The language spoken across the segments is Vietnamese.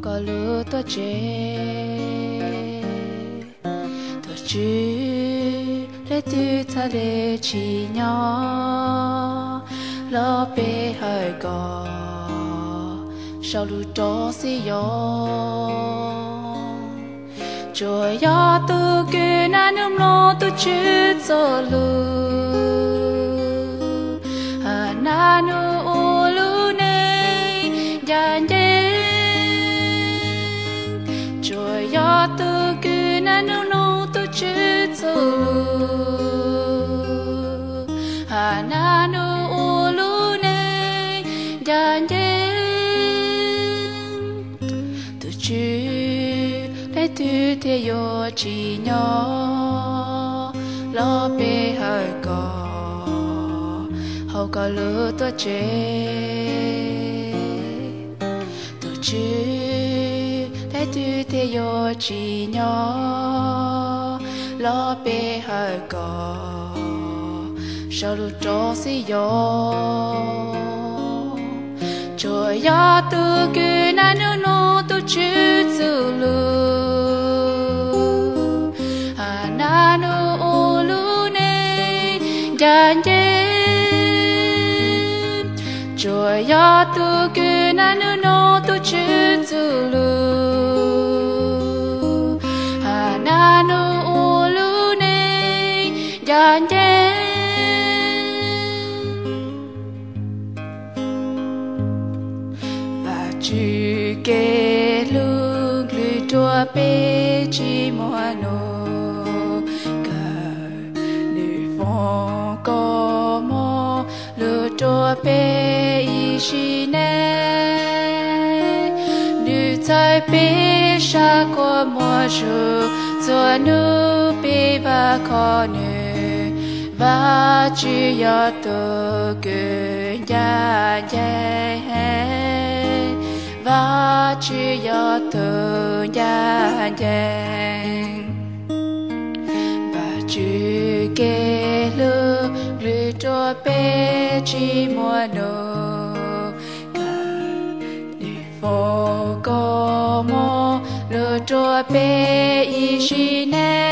có lứa tôi chế tôi chứ để tu ta để chỉ nhỏ lo bê hơi có sau lũ đó xí yo rồi ya tu cứ na nung lo tu chứ cho lũ à na nu u lũ này dàn rồi ya tu cứ na nung lo tu chứ cho lũ à na nu u lũ này dàn chứ để tu thế yo chỉ nhỏ lo bê hơi có hậu có lứa tôi chế tu chứ để tu thế yo chỉ nhỏ lo bê hơi có sao lúc đó xí yo rồi ya tu cứ na nu no tu chứ zu lu à na nu u lu ne dan de rồi ya tu cứ na nu no tu chứ zu lu à na nu u lu ne dan de chú kê lúc lư tua bê chi mùa nô cờ nữ phong có mô lư tua bê y chi nê nữ thái bê xa có mùa chú cho nữ bê và khó nữ và chú yô tô cư nhà và chỉ có từ nhà đèn và chỉ kể lư lư cho bé chỉ mùa nô cả đi phố có mô lư cho bé y chi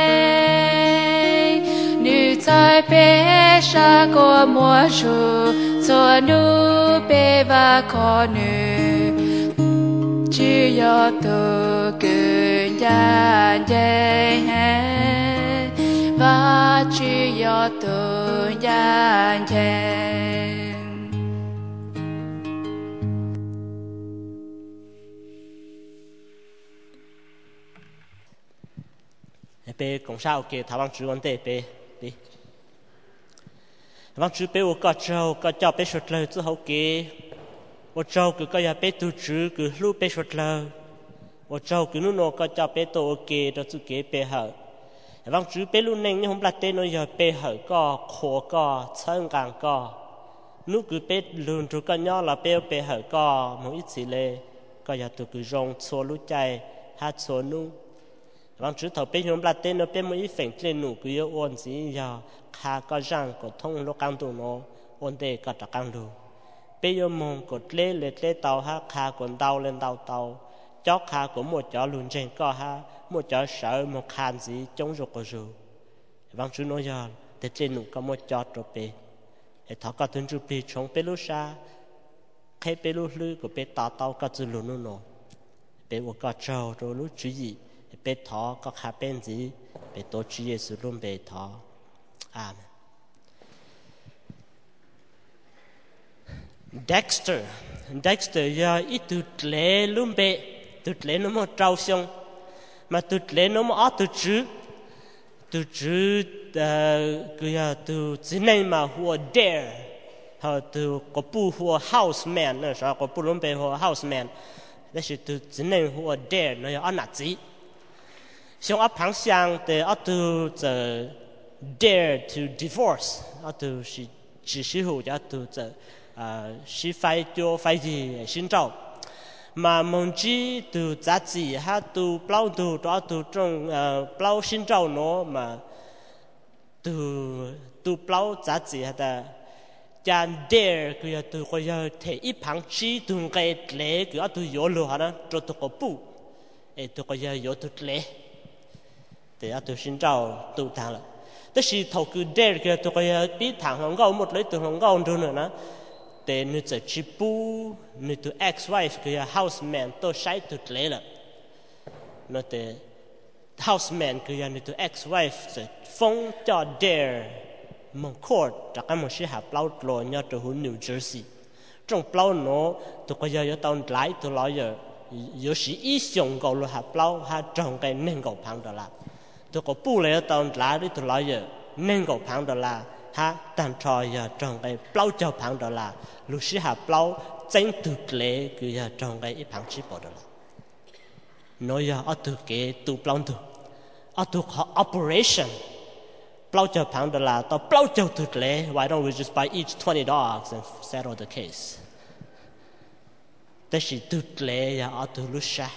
nè nữ tại bé xa có mùa chú cho nữ bé và khó nữ chỉ có từ cứ nhà đèn và chỉ có từ nhà đèn bé cũng sao kì thảo vang chú vấn đề bé đi vang chú bé có cho bé sụt lời chứ hậu kì我照顾个呀别读书个路别说了我照顾侬个叫别多给的自己别好望主别路能你红不得侬要别好个可个成干个侬个别路住个鸟了别好个某一次嘞个呀都个容错路在哈错侬望主头别红不得侬别某一份เลย侬个要按子要卡个让个通路干度侬按得个打干度bây giờ mong cột lê tàu ha khá còn tàu lên tàu chó khá của một chó luôn trên co ha một chó sợ một khăn gì chống rụt của rù vang chú nói giờ để trên nụ có một chó rồi bê để thọ cả tuần chú bê trong bê lú sa khi bê lú lư của bê tàu cả chú luôn nó bê của cả trâu rồi lú chú gì bê thọ có khá bên gì bê tổ chú Giêsu luôn bê thọ amen. Dexter giờ ít tụt lệ luôn bệ tụt lệ nó một trâu xong mà tụt lệ nó một ớt tụt chữ cái tụt chỉ này mà hùa dare họ tụt có bu hùa houseman nữa sao có bu luôn bệ hùa houseman đó là tụt chỉ này hùa dare nó là ăn nát gì xong ấp hàng sang thì ấp tụt dare to divorce ấp tụt chỉ sử dụng cho tụt是phải做phải gì xin chào mà mong chỉ từ giá trị ha từ bao từ đó từ trong bao xin chào nó mà từ bao giá trị ha ta chan dare cứ từ coi thể ít phẳng chi từ cái lẽ cứ từ yếu lừa hả cho từ có bu từ coi yếu từ lẽ để từ xin chào từ thằng là tức là thầu cứ dare cứ từ coi biết thằng hồng gạo một lấy từ hồng gạo rồi nữa nè để nữ tử chỉ bu nữ tử ex wife cứ houseman tôi sai từ lẽ là nó để houseman cứ nữ tử ex wife sẽ phong cho dare mong courtจากการมันใช้หาเปล่าโลเนี่ยตัวหุ่นนิวเจอร์ซีย์จงเปล่าเนาะตัวก็ยังตอนหลายตัวเรา有时一上高了หาเปล่าหาจงกันหนึ่งกับพังดอลลาร์ตัวก็ปูเลยตอนหลายตัวเราหนึ่งกับพังดอลลาร์หาตันทอยจงกันเปล่าเจ้าพังดอลลาร์ลูกศิษย์หาเปล่าเจ้าตุกเล่ก็ยังจงกันอีพังชิบดอลลาร์น้อยเอาตัวเกตัวเปล่าตัวเอาตัวเขา operation plow cho pound dollar to plow cho tụt lệ why don't we just buy each 20 dogs and settle the case thế thì tụt lệ ya ở tụt lúc xa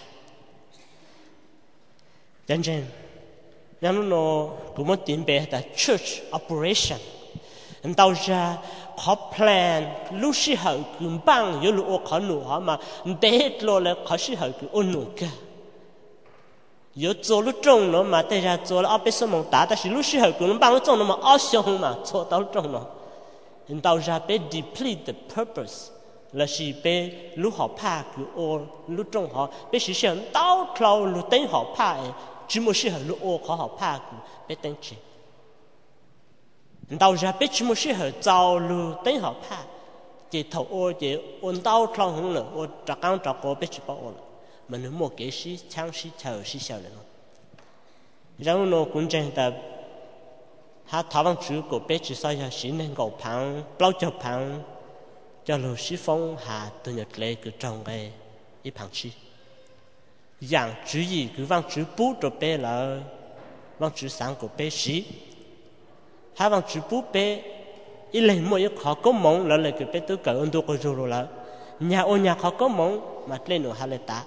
chân chân nhưng nó cũng muốn tìm về là church operation and tao ra có plan lúc xí hậu cũng bằng yếu lúc khó nụ hả mà để lo là khó xí hậu cũng ôn nụ cả有做了中了嘛，大家做了二百什么大，但是有时候可能把我中了嘛，二凶嘛，做到中了，人到时被 deplete the purpose， là是被路好怕个哦，路中好，被是想到头路等好怕诶，只么是路哦好怕个被等起，人到时被只么是走路等好怕，这头哦这按到头红了，我咋刚咋个被吃饱了。mà nếu một cái sĩ trang sĩ thầu sĩ sao nữa, rồi nó cũng chẳng ta, hát thảo văn chữ của bé chỉ sao sĩ nên cầu phẳng, bao cho phẳng, cho lô sĩ phong hà từ nhật lệ cứ trồng cái ít phẳng chi, dạng chữ gì cứ văn chữ bút rồi bé là văn chữ sáng của bé sĩ, hát văn chữ bút bé, ít lần mỗi khó có mong là cái bé tôi cởi ơn tôi có rồi là, nhà ô nhà khó có mong mà lên nữa hà lệ ta.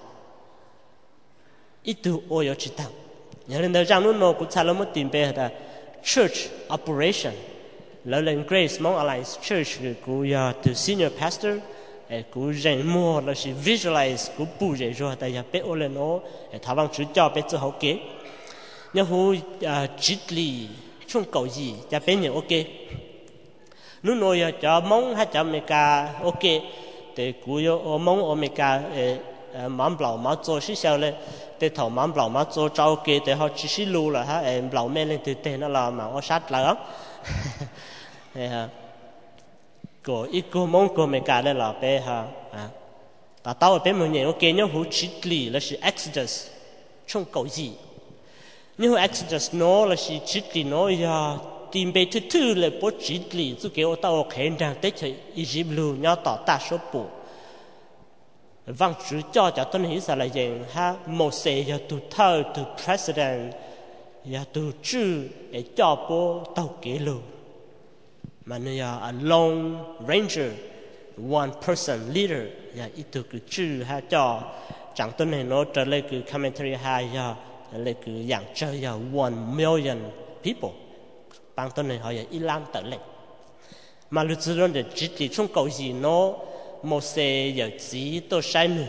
ít tu oyo chỉ tăng, nhớ đến đời rằng nó cũng thay một tiền bề là church operation, là lên Grace Mount Alliance Church cũng từ senior pastor, cũng dành mua là chỉ visualize cũng bù dễ rồi, tại vì bé ô lên nó, thảo văn chữ cho bé tự học kế, nhớ hồ chỉ lý trong cầu gì, cho bé nhiều ok, nó nói cho mong hay cho mấy cả ok, để cũng yo mong ở mấy cả mắm blau má做是sao嘞？để thầu mắm blau má做trâu kia để họ chỉ xí lu là ha em blau men lên từ tên nó là mà họ sát lại lắm, ha, có ít cô mong cô mấy cái đây là bé ha, ta tao bé mình nhớ ok nhớ hú chỉ lý là chỉ Exodus trong cầu gì, nhớ Exodus nó là chỉ lý nó ya tìm bé thứ là bố chỉ lý, chứ kiểu tao khen rằng tết chơi Egypt lu nhớ tỏ ta số bộ văn chữ cho tôi nghĩ là gì ha một xe ya từ thơ từ president ya từ chữ để cho bố tàu kế lù mà nó ya a lone ranger one person leader ya ít từ cái chữ ha cho chẳng tôi này nó trở lại cái commentary ha ya lại cái dạng chơi ya 1 million people bằng tôi này họ ya ít lắm trở lại mà lúc trước đó chỉ trong cầu gì nó một xe giờ chỉ tôi sai nữa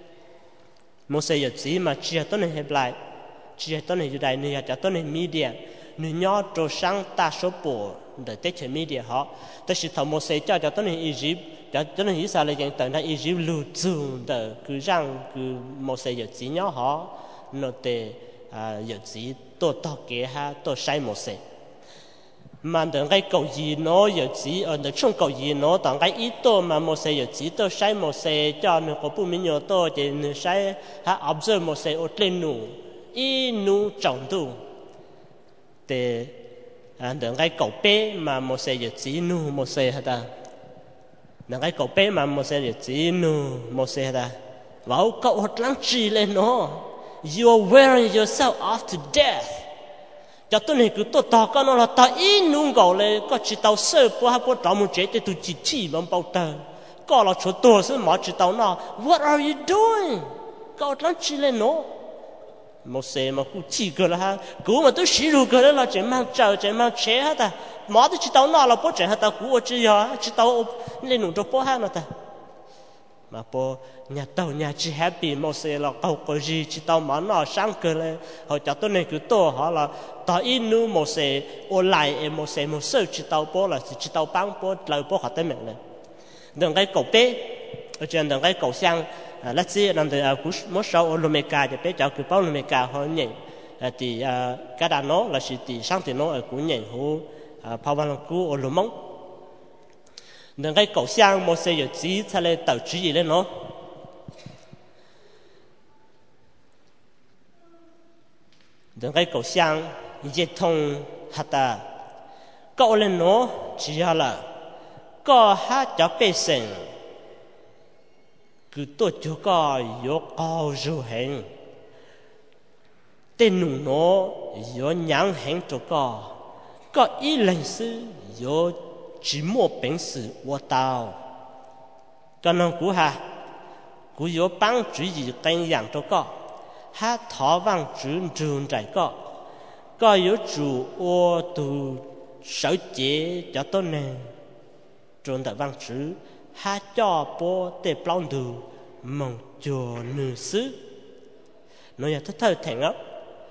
một xe giờ chỉ mà chỉ tôi này hết lại chỉ tôi này đại này cho tôi này media người nhỏ cho sang ta số bộ để tiếp trên media họ tôi sẽ thầu một xe cho tôi này Egypt cho tôi này Israel là những tầng này Egypt lưu trữ để cứ rằng cứ một xe giờ chỉ nhỏ họ nó để giờ chỉ tôi to kế ha tôi sai một xe mà đừng cái cầu gì nó giờ chỉ ở đằng trong cầu gì nó đừng cái ít to mà một xe giờ chỉ tôi sai một xe cho nó có bùn miếng nhỏ to thì nó sai ha observe một xe ở trên nụ ít nụ trọng đủ để đừng cái cầu bé mà một xe giờ chỉ nụ một xe hả ta đừng cái cầu bé mà một xe giờ chỉ nụ một xe hả ta vào cậu hất lăng trì lên nó you are wearing yourself off to death cho tôi này cứ tôi tao cái nó là tao ít nung gạo lên có chỉ tao sơ bữa hay bữa trao một chế để tôi chỉ bằng bao tờ có là chỗ tôi sẽ mở chỉ tao nó what are you doing cậu lăng chỉ lên nó một xe mà cũng chỉ cái là ha cứ mà tôi sử dụng cái là chỉ mang chờ chỉ mang chế hết à mỏ thì chỉ tao nọ là bố trẻ hay tao cú chỉ giờ chỉ tao lên nụ cho bố ha nó ta mà bố nhà tao nhà chỉ happy một xe là tao có gì chỉ tao mỏ nọ sáng cơ lên họ cho tôi này cứ to họ là tao in nu một xe online một xe một số chỉ tao bố là chỉ tao bán bố lời bố họ tới mình lên đừng cái cầu bé ở trên đừng cái cầu sang là gì làm từ một số Olomeka thì bé cháu cứ bao Olomeka họ nhận thì cái đàn nó là sự thì sang thì nó ở cũng nhận hú phao văn cú Olomong đừng cái cầu sang một xe giờ chỉ thay lên tàu chỉ gì lên nó đừng cái cầu sang dễ thông hạt ta cậu lên nó chỉ là có hát cho bê sinh cứ tôi cho có yếu cao dù hình tên nụ nó yếu nhãn hình cho có ý lần sư yếu chỉ một bệnh sự của tao cho nên cú ha cú yếu帮主义跟养cho hát thọ văn trường trường trải có yếu chủ ô tu sở chế cho tôi nè trường đại văn chữ hát cho bố tê plong đủ mong cho nữ sư nói là thơ thành ốc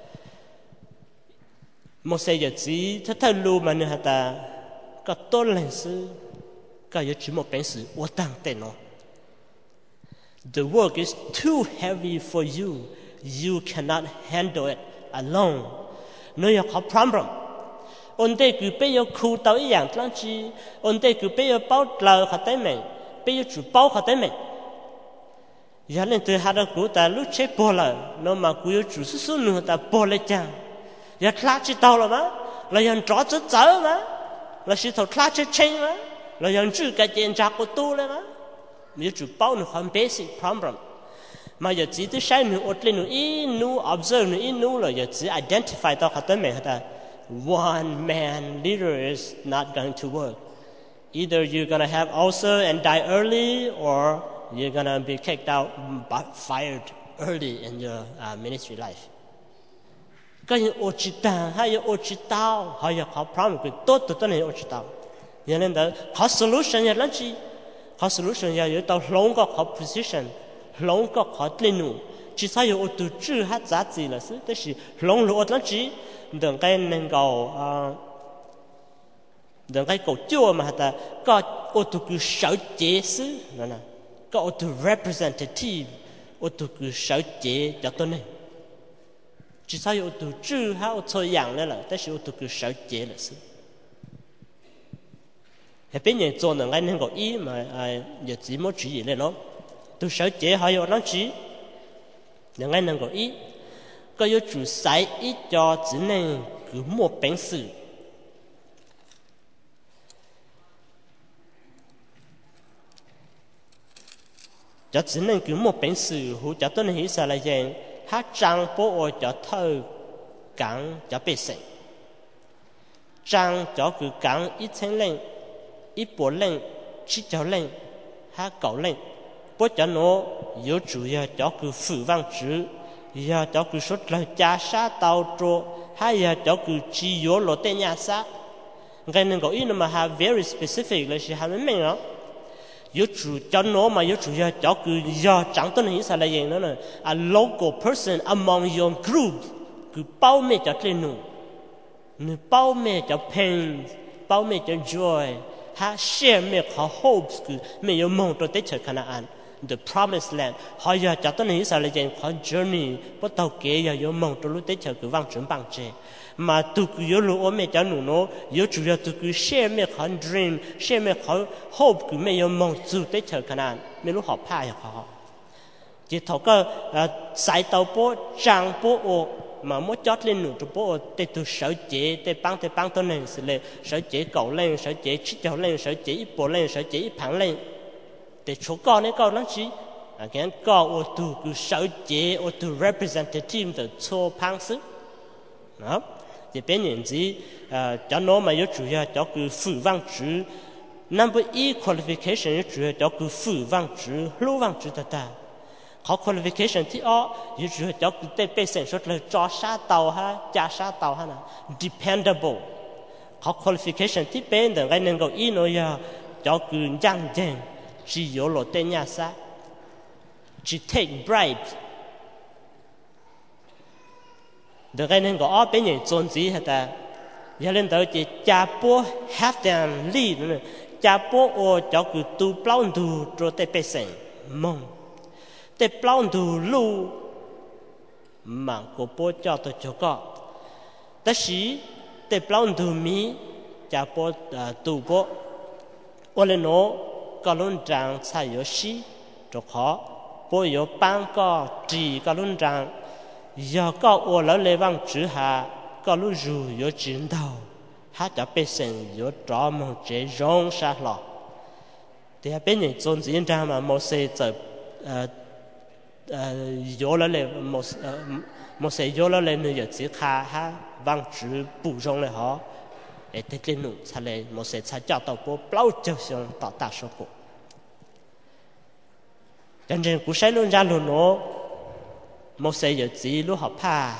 một xe giờ chỉ thơ lưu mà nữa ta có tôn lên sư có yếu chỉ một bệnh sự ô tăng tên nó the work is too heavy for you you cannot handle it alone nói là có problem ôn đây cứ bây giờ khu tàu ý dạng lắm chi ôn đây cứ bây giờ bao lờ khát tới mình bây giờ chủ bao khát tới mình giờ nên từ hai đứa cụ ta lúc chết bỏ lờ nó mà cụ yêu chủ số nữa ta bỏ lại chăng giờ khát chỉ tàu là má là giờ trọ chết dở má là sự thầu khát chết chênh má là giờ chữ cái tiền trả của tu lên má giờ chủ bao nó không basic problem mà giờ chỉ tới sai nữa ôn lên nữa in nữa observe nữa in nữa là giờ chỉ identify tao khát tới mình ta one man leader is not going to work. Either you're going to have ulcer and die early, or you're going to be kicked out, fired early in your ministry life. Cái gì ô chỉ ta hay ô chỉ tao hay là có problem cái tốt từ này ô chỉ tao. Cho nên đó có solution là gì? Có solution là yếu tao long có position, long có lên nụ. Chỉ sai ô từ chữ hát giá trị là sự, tức là long lụa là gì? Đừng cái nên cầu đừng cái cầu chua mà ta có ô tô cứ sở chế xứ nè có ô tô representative ô tô cứ sở chế cho tôi này chỉ sao ô tô chữ ha ô tô dạng này là但是ô tô cứ sở chế là xứ thì bây giờ做đừng cái nên cầu ý mà giờ chỉ một chữ gì lên nó tôi sở chế hay là nó chỉ đừng cái nên cầu ý có yếu chủ sai ít cho chỉ nên cứ một bệnh sự cho chỉ nên cứ một bệnh sự hữu cho tôi hiểu sao là gì hát trang bố ở cho thơ cắn cho bê sinh trang cho cứ cắn ít thanh lên ít bộ lên chỉ cho lên hát cậu lên bố cho nó yếu chủ yếu cho cứ phụ văn chữ giờ cho cứ số lời cha sa tàu trô hay giờ cho cứ chỉ yếu lộ tên nhà sa cái này có ý mà ha very specific là chỉ ha mình đó yếu chủ cho nó mà yếu chủ giờ cho cứ giờ chẳng tôi nghĩ sao là gì nữa nè a local person among your group cứ bao mẹ cho lên nụ bao mẹ cho pain bao mẹ cho joy ha share mẹ có hopes cứ mẹ yêu mong tôi tới chơi Canaan the promised land họ giờ cho tôi nghĩ sao là gì có journey bắt đầu kể giờ yêu mong tôi lúc tới chơi cứ vang chuẩn bằng chế mà tôi cứ yêu lu ôm mẹ cho nó yêu chủ yếu tôi cứ share mẹ có dream share mẹ có hope cứ mẹ yêu mong dù tới chơi Canaan mẹ lúc họ phá họ chỉ thầu cái sai tàu bố trang bố ô mà muốn chót lên nụ cho bố để từ sở chế để băng tôi này xử lý sở chế cậu lên sở chế chích cháu lên sở chế ít bộ lên sở chế ít phẳng lên để số con ấy con nó chỉ cái con ô từ cứ sở chế ô từ representative từ số phẳng sức đó thì bên nhận gì cho nó mà yếu chủ yếu cho cứ phụ văn chữ number E qualification yếu chủ yếu cho cứ phụ văn chữ lưu văn chữ ta họ qualification thì yếu chủ yếu cho cứ để bề sản xuất là cho sa tàu ha cha sa tàu ha nè dependable họ qualification tí bên để cái nên có ý nói cho cứ giang giang chỉ có lộ tên nhà xã chỉ take bribes để cái nên có ở bên những tôn gì hết ta giờ lên tới chỉ cha bố half them lead cha bố ô cho cứ tu plong tu rồi tới bê sinh mong tới plong tu lu mà cô bố cho tôi cho có tất sĩ tới plong tu mi cha bố tu bố ô lên nó có luôn rằng sai yếu sĩ cho khó bố yếu ban có chỉ có luôn rằng giờ có ô lỡ lê vang chữ hà có lúc dù yếu chiến đầu hát cho bê sinh yếu trò mong chế rong sát lọ thì bên những tôn diễn ra mà một xe giờ yếu lỡ lê một xe yếu lỡ lê nữa yếu chỉ khá hát vang chữ bù rong lê họ để thế lên nụ xa lê một xe xa cho tàu bố bao châu xong tạo tạo số cổ chân chân cũng sẽ luôn ra luôn nó một xe yếu chỉ lúc họ phá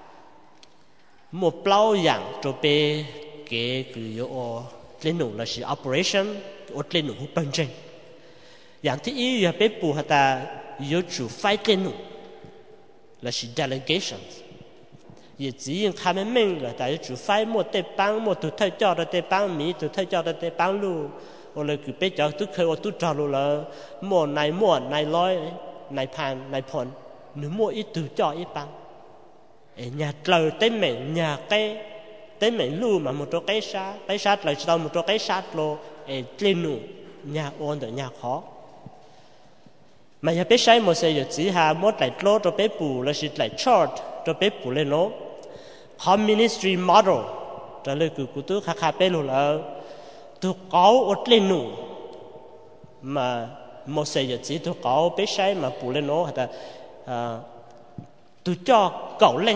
một bao dạng cho bé cái yếu lên nụ là sự operation ở lên nụ bên trên dạng thứ yếu là bé bù hạt ta yếu chủ phải lên nụ là sự delegations也只因他们命了，但是主phải một tế bang một tụi thầy cho đó tế bang mỹ tụi thầy cho đó tế bang lu, hoặc là cứ bé cho tụi khơi hoặc tụi trò lu là một này lối này pan này phòn nếu mua ít tụi cho ít bang nhà trời tới mình nhà cái tới mình lu mà một chỗ cái sát lại sau một chỗ cái sát lô lên nụ nhà ôn được nhà khó mà nhà bé sai một xe giờ chỉ hà một lại lô cho bé bù là chỉ lại short cho bé bù lên nó community model cho nên cứ tôi khá bé luôn là tôi có ở lên nụ mà một xe giờ chỉ tôi có bé sai mà bù lên nó là tôi cho cậu lên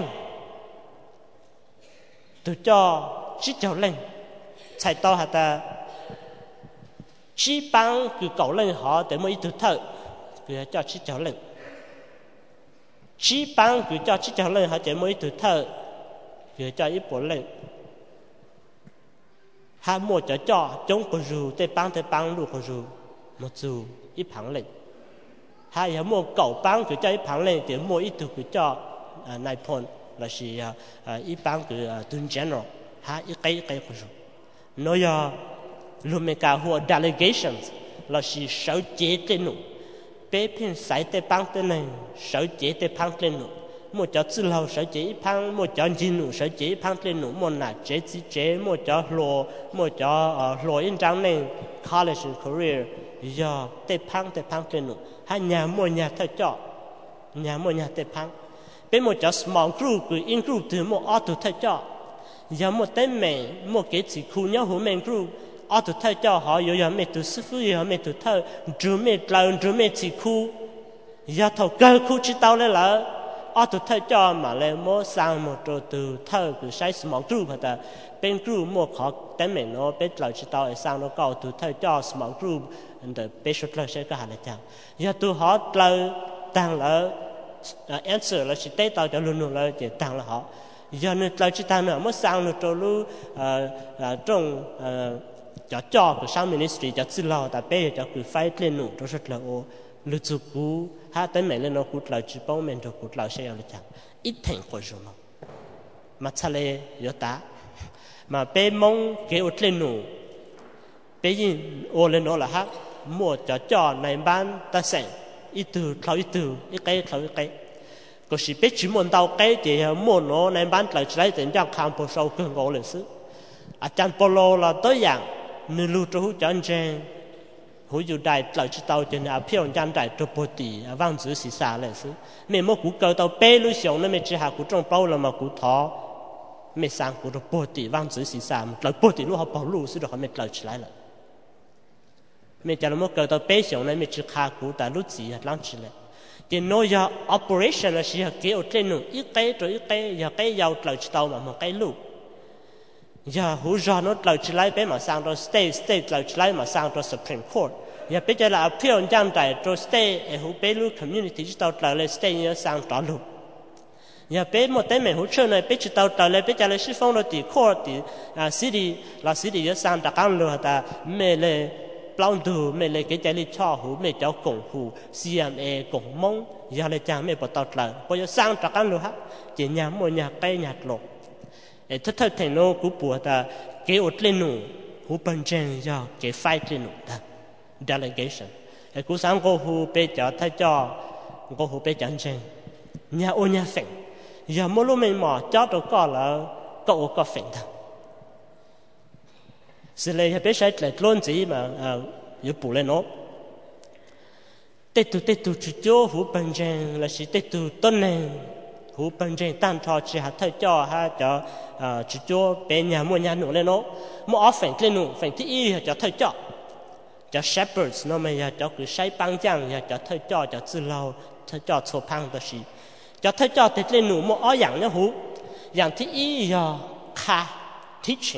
tôi cho chỉ cho lên chạy to hả ta chỉ bằng cứ cậu lên họ để mỗi tôi thợ cứ cho chỉ cho lên chỉ bằng cứ cho chỉ cho lên họ để mỗi tôi thợ cứ cho ít bộ lên hai một cho chống có dù để bằng luôn có dù một dù ít bằng lên hai một cậu bằng cứ cho ít bằng lên để mỗi ít tôi cứ cho này phone là chỉ ít bằng cứ tuần general ha ít cái có dù nói luôn mấy cái hoa delegations là chỉ sáu chế tên nụ bé phiên sai tên bằng tên này sáu chế tên bằng tên nụ một chỗ tự lâu sáu chế ít bằng một chỗ gì nụ sáu chế ít bằng tên nụ một là chế chỉ chế một chỗ lô in trang này college and career giờ tên bằng tên nụ hai nhà một nhà thay cho nhà một nhà tên bằng bên một chỗ small group cứ in group từ một auto thay cho giờ một tên mẹ một cái chỉ khu nhau của mình group auto thay cho họ giờ mẹ từ sư phụ giờ mẹ từ thợ chú mẹ chỉ khu giờ thầu cơ khu chỉ tao lên là auto thay cho mà lên một sang một chỗ từ thợ cứ sai small group hả bên group một họ tên mẹ nó bên lại chỉ tao sang nó cầu từ thay cho small group để bên số lại sẽ có hạt là chẳng giờ từ họ lại tăng là answer là chỉ tế tao cho luôn là chỉ tăng là họ giờ nên lại chỉ tăng nữa mới sang được rồi lu trong cho cái sang ministry cho tự lo tại bây giờ cứ phải lên nụ cho rất là ô lu chú cú ha tới mấy lần nó cút lại chỉ bao mình cho cút lại sẽ là chẳng ít thành của rồi mà cha lê giờ ta mà bây mong cái ô lên nụ bây giờ ô lên nó là ha mua cho này ban ta sẽ ít từ ít cái có sĩ biết chỉ muốn đào cái thì muốn nó nên bán lại chỉ lấy tiền cho khám phá sâu cường gỗ lịch sử à chăn polo là tới dạng nên lưu trú cho anh trên hữu dụng đại lại chỉ tàu trên à phiêu chăn đại cho bồ tì vang chữ xì xa lịch sử mình mua củ cầu tàu bê lưu sống nên mình chỉ hạ củ trong bao là mà củ thọ mình sang củ cho bồ tì vang chữ xì xa lại bồ tì lúc họ bảo lưu sử được họ mình lại chỉ lấy lại mình cho nó mua cầu tàu bê sống nên mình chỉ hạ củ tại lúc gì lăng chỉ lại thì nói giờ operation là chỉ cái ở trên nụ ít cái giờ cái giàu lợi chỉ tàu mà một cái lụ giờ hú giờ nó lợi chỉ lấy bé mà sang cho state lợi chỉ lấy mà sang cho supreme court giờ bây giờ là appeal giang đại cho state hú bé lụ community chỉ tàu lợi lên state nhớ sang cho lụ nhà bé một tên mình hỗ trợ này bé chỉ tàu tàu lại bé trả lại sư phong rồi thì khó thì city là city ở sang đặc ăn luôn ta mẹ lại bao đủ mẹ lại cái trái đi cho hú mẹ cháu cổng hú CMA cổng mông giờ lại chàng mẹ bỏ tàu lại bây giờ sang đặc ăn luôn ha chỉ nhà một nhà cây nhà lộc thất thất thành nó cú bùa ta cái ốt lên nụ hú bận chân giờ cái fight lên nụ ta delegation cú sáng cô hú bé cháu thay cho cô hú bé chẳng chân nhà ô nhà phèn giờ mỗi lúc mình mò cho tụi con là cậu có phèn thôi sự này bé sẽ lại luôn gì mà yếu bù lên nó tết tu chú cho hú bận chân là chỉ tết tu tuần này hú bận chân tan thọ chỉ hạt thay cho ha cho chú cho bé nhà mua nhà nụ lên nó mua ở phèn lên nụ phèn tí y cho thay cho shepherds nó mà cho cứ say băng giang cho thay cho tự lâu thay cho số phăng đó gì cho thay cho tết lên nụ mua ở dạng nhá hú dạng tí y kha teaching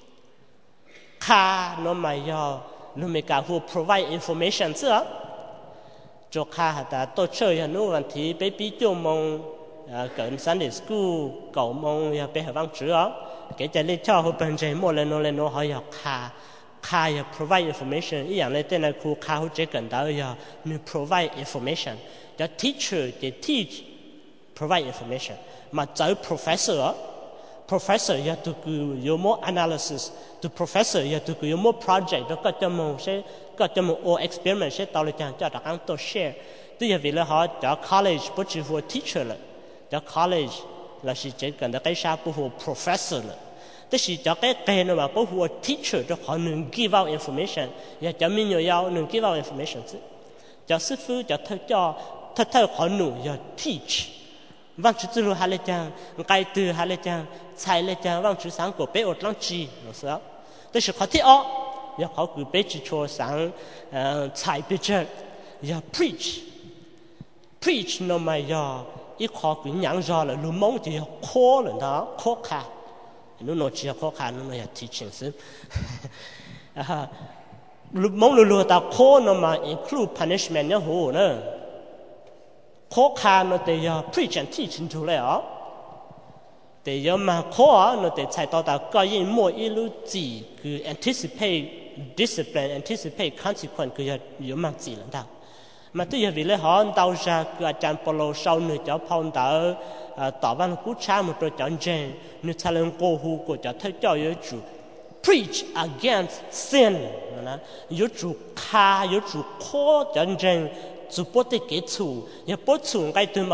kha nó mà nó mới cả hú provide information chứ cho kha ta tôi chơi nóวันที่ไปปีโจมงgần Sunday school cậu mong ya bé vang chữ á cái chạy lên cho họ bên trên mua lên nó hỏi kha ya provide information ý dạng lên tên là khu kha họ chỉ cần đó ya nó provide information cho teacher để teach provide information mà tới professor ya tụi có more analysis tụi professor ya tụi có more project đó có cho mong experiment sẽ tạo ra cho đặc ăn tôi share tức là vì là họ cho college bất chỉ vừa teacher là cho college là chỉ cần cái sao của professor là tức là cho cái nó mà của teacher cho họ nên give out information ya cho mình nhiều nên give out information chứ cho sư phụ cho thầy họ nụ ya teach vâng chú tư lu hà lê chang cái từ hà lê chang sai lê chang vâng chú sáng của bé ở lăng chi nó sao tức là họ thi ó ya họ cứ bé chỉ cho sáng sai bé chơi ya preach nó mà ya ít khó cứ nhang ra là lu mong thì khó là đó khó khăn nó nói chỉ khó khăn nó là teaching chứ lu mong lu ta khó nó mà include punishment nhá hồ nữa khó khăn nó để preach and teach into lại á để mà khó nó để chạy到个人mỗi一路gì cứ anticipate discipline anticipate consequence cứ有嘛gì了的mà tôi giờ vì lẽ họ đào ra cứ chăn polo sau nữa cho phong đỡ tỏ văn cú cha một đôi chọn trên nữa thay lên cô hu của cho thấy cho yếu chủ preach against sin nè yếu chủ kha yếu chủ khó chọn trên chủ bố tê kế chủ yếu bố chủ cái từ mà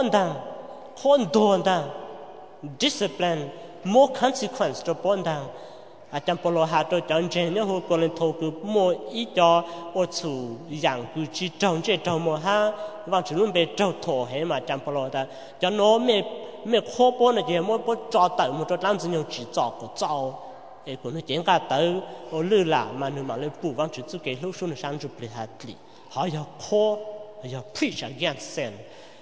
khó đồn đằng discipline more consequence cho bọn đằng chăm polo hà tôi chọn trên nhớ hồ còn lên thâu cứ mua ít cho ô chủ dạng cứ chỉ trồng trên trồng mà ha vang chỉ luôn bị trâu thổ hết mà chăm polo ta cho nó mẹ khó bọn này chỉ mua bọn cho tận một cho làm gì nhiều chỉ cho của cho ấy của nó chỉ cả tới ô lư là mà nếu mà lên bù vang chỉ cái lúc xuống sang chụp lại hạt lì họ giờ khó giờ preach against sin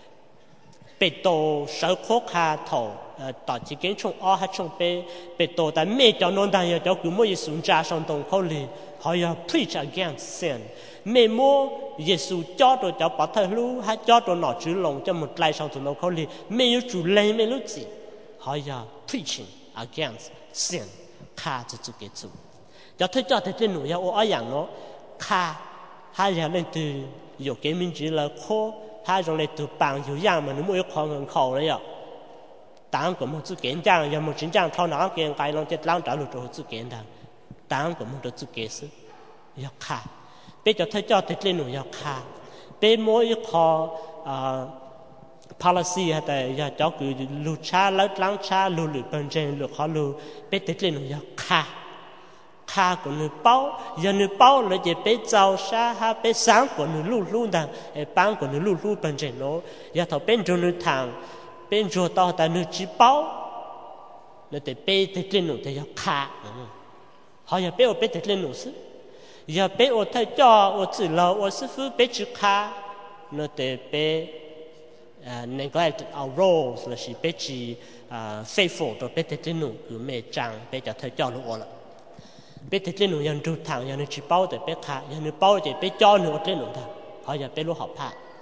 bị tổ sở khó khăn thầuต่อจีเก่งชงอ้อให้ชงไปโตแต่ไม่เจ้านนดังอย่าเจ้าคือมั่วเยซูจ้าสอนตรงเขาเลยเขาอยาก preach against sin ไม่มั่วเยซูจ้าตัวเจ้าปัตตาลูให้จ้าตัวหน่อจื้อลงจะหมดไล่สอนตรงเขาเลยไม่รู้จุเลยไม่รู้จีเขาอยาก preaching against sin ข้าจะจุกเกจูจะถ้าจ้าแต่หนูอยากอ้ออย่างเนาะข้าให้อยากเล่นตัวอยู่เกมินจีแล้วข้อให้ตรงเล่นตัวปังอยู่อย่างมันมั่ว有ของเงินเขาเลยอ่ะ当个么做简章，要么真章头脑给改弄这啷着路做做简单，当个么都做解释，要看，别叫他叫他这种要看，别摸一靠policy 还得要叫个路差路啷差路路本身路好路，别这种要看。ข้าก็นึกเป้าอย่านึกเป้าเลยจะไปเจ้าชาฮะไปสร้างก็นึกลู่ดังไอ้ปังก็นึกลู่เป็นเจนโนอย่าถ้าเป็นจนนึกทางเป็นจนต่อแต่นึกจีเป้าแล้วแต่ไปแต่เล่นหนูแต่อย่าขาเขาอย่าไปเอาไปแต่เล่นหนูสิอย่าไปเอาถ้าจ่อเอาสื่อเราเอาสื่อฟื้นไปจีขาแล้วแต่ไปneglect our roles แล้วสิไปจี faithful ตัวไปแต่เล่นหนูคือไม่จังไปจะถ้าจ่อลูกอ่ะbé thấy lên nụ yann trụ thẳng yann chỉ bao để bé khá yann bao để bé cho nụ lên nụ thẳng họ giờ bé lúc học phá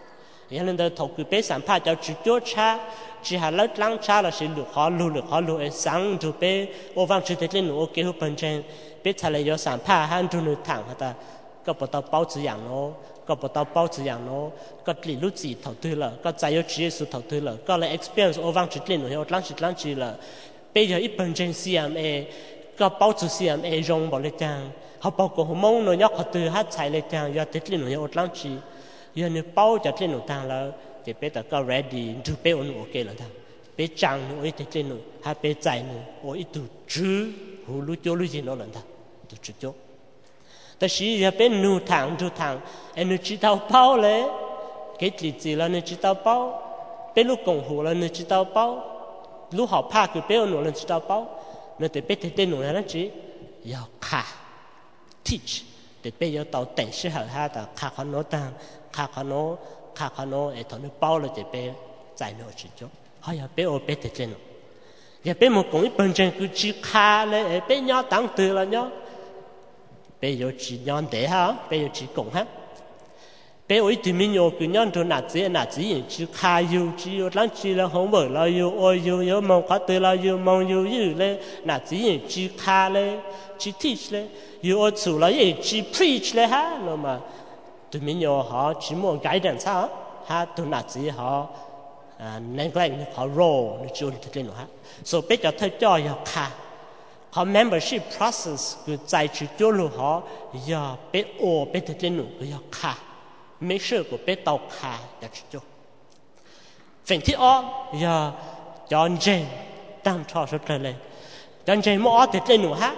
giờ nên tôi thầu cứ bé sản phẩm cho chú chốt cha chỉ hà lỡ lăng cha là sẽ lục họ lục sáng chú bé ô vang chú thế lên ok hụp bên trên bé thay lại do sản phẩm han chú nửa thẳng ta có bắt đầu bao tửอย่างnó có bắt đầu bao tửอย่างnó có lý lúc gì thầu tư là có giải yêu chỉ số thầu tư là có lại experience ô vang chú lên rồi lăng chỉ là bây giờ ít bên trên CMA có bao tử CMA dùng bảo lệ trang họ bao gồm họ mong nó nhóc họ từ hát chạy lệ trang giờ thế lên rồi lăng chỉ giờ nếu bao giờ lên rồi thằng là thì bé ta có ready chú bé ổn ok là thằng bé trang nó ấy thế lên rồi hai bé chạy nó ôi từ chữ hồ lú chỗ lú gì nó là thằng từ chữ chỗแต่สิอย่าเป็นนูทางไอ้นูจิตเอาเป้าเลยเกิดจีแล้วนูจิตเอาเป้าเป็นลูกกงหูแล้วนูจิตเอาเป้าลูกหอบผ้าคือเป็นหนูแล้วจิตเอาเป้านูแต่เป็นเต้นหนูนั่นจีอยากขาteach แต่เป็นอยากต่อแต่งชื่อหาท่าแต่ขาขโนต่างขาขโนไอ้ตอนนูเป้าเลยแต่เป็นใจหนูจิตจ่อเขาอยากเป็นโอเป็นเต้นหนูอยากเป็นmột côngเป็นจังคือจีขาเลยไอ้เป็นย้อนตั้งตื่นแล้วย้อนbây giờ chỉ nhon để ha bây giờ chỉ cùng ha bây giờ tụi mình nhon cứ nhon cho nát gì chỉ khai yêu lắm chỉ là không vợ là yêu mong khó từ là yêu mong yêu lên nát gì chỉ khai lên chỉ teach lên yêu ở chỗ là chỉ preach lên ha nó mà tụi mình nhon họ chỉ muốn guidance ha tụi nát gì họ neglect họ role nó chưa thực hiện nữa ha so bây giờ thay cho yêu khai họ membership process cứ giải trừ cho lũ họ giờ bé ô bé thực lên nụ cứ giờ khá make sure của bé tàu khá giờ cho phần thứ giờ John Jane đang cho số trở lên John Jane mua thực lên nụ ha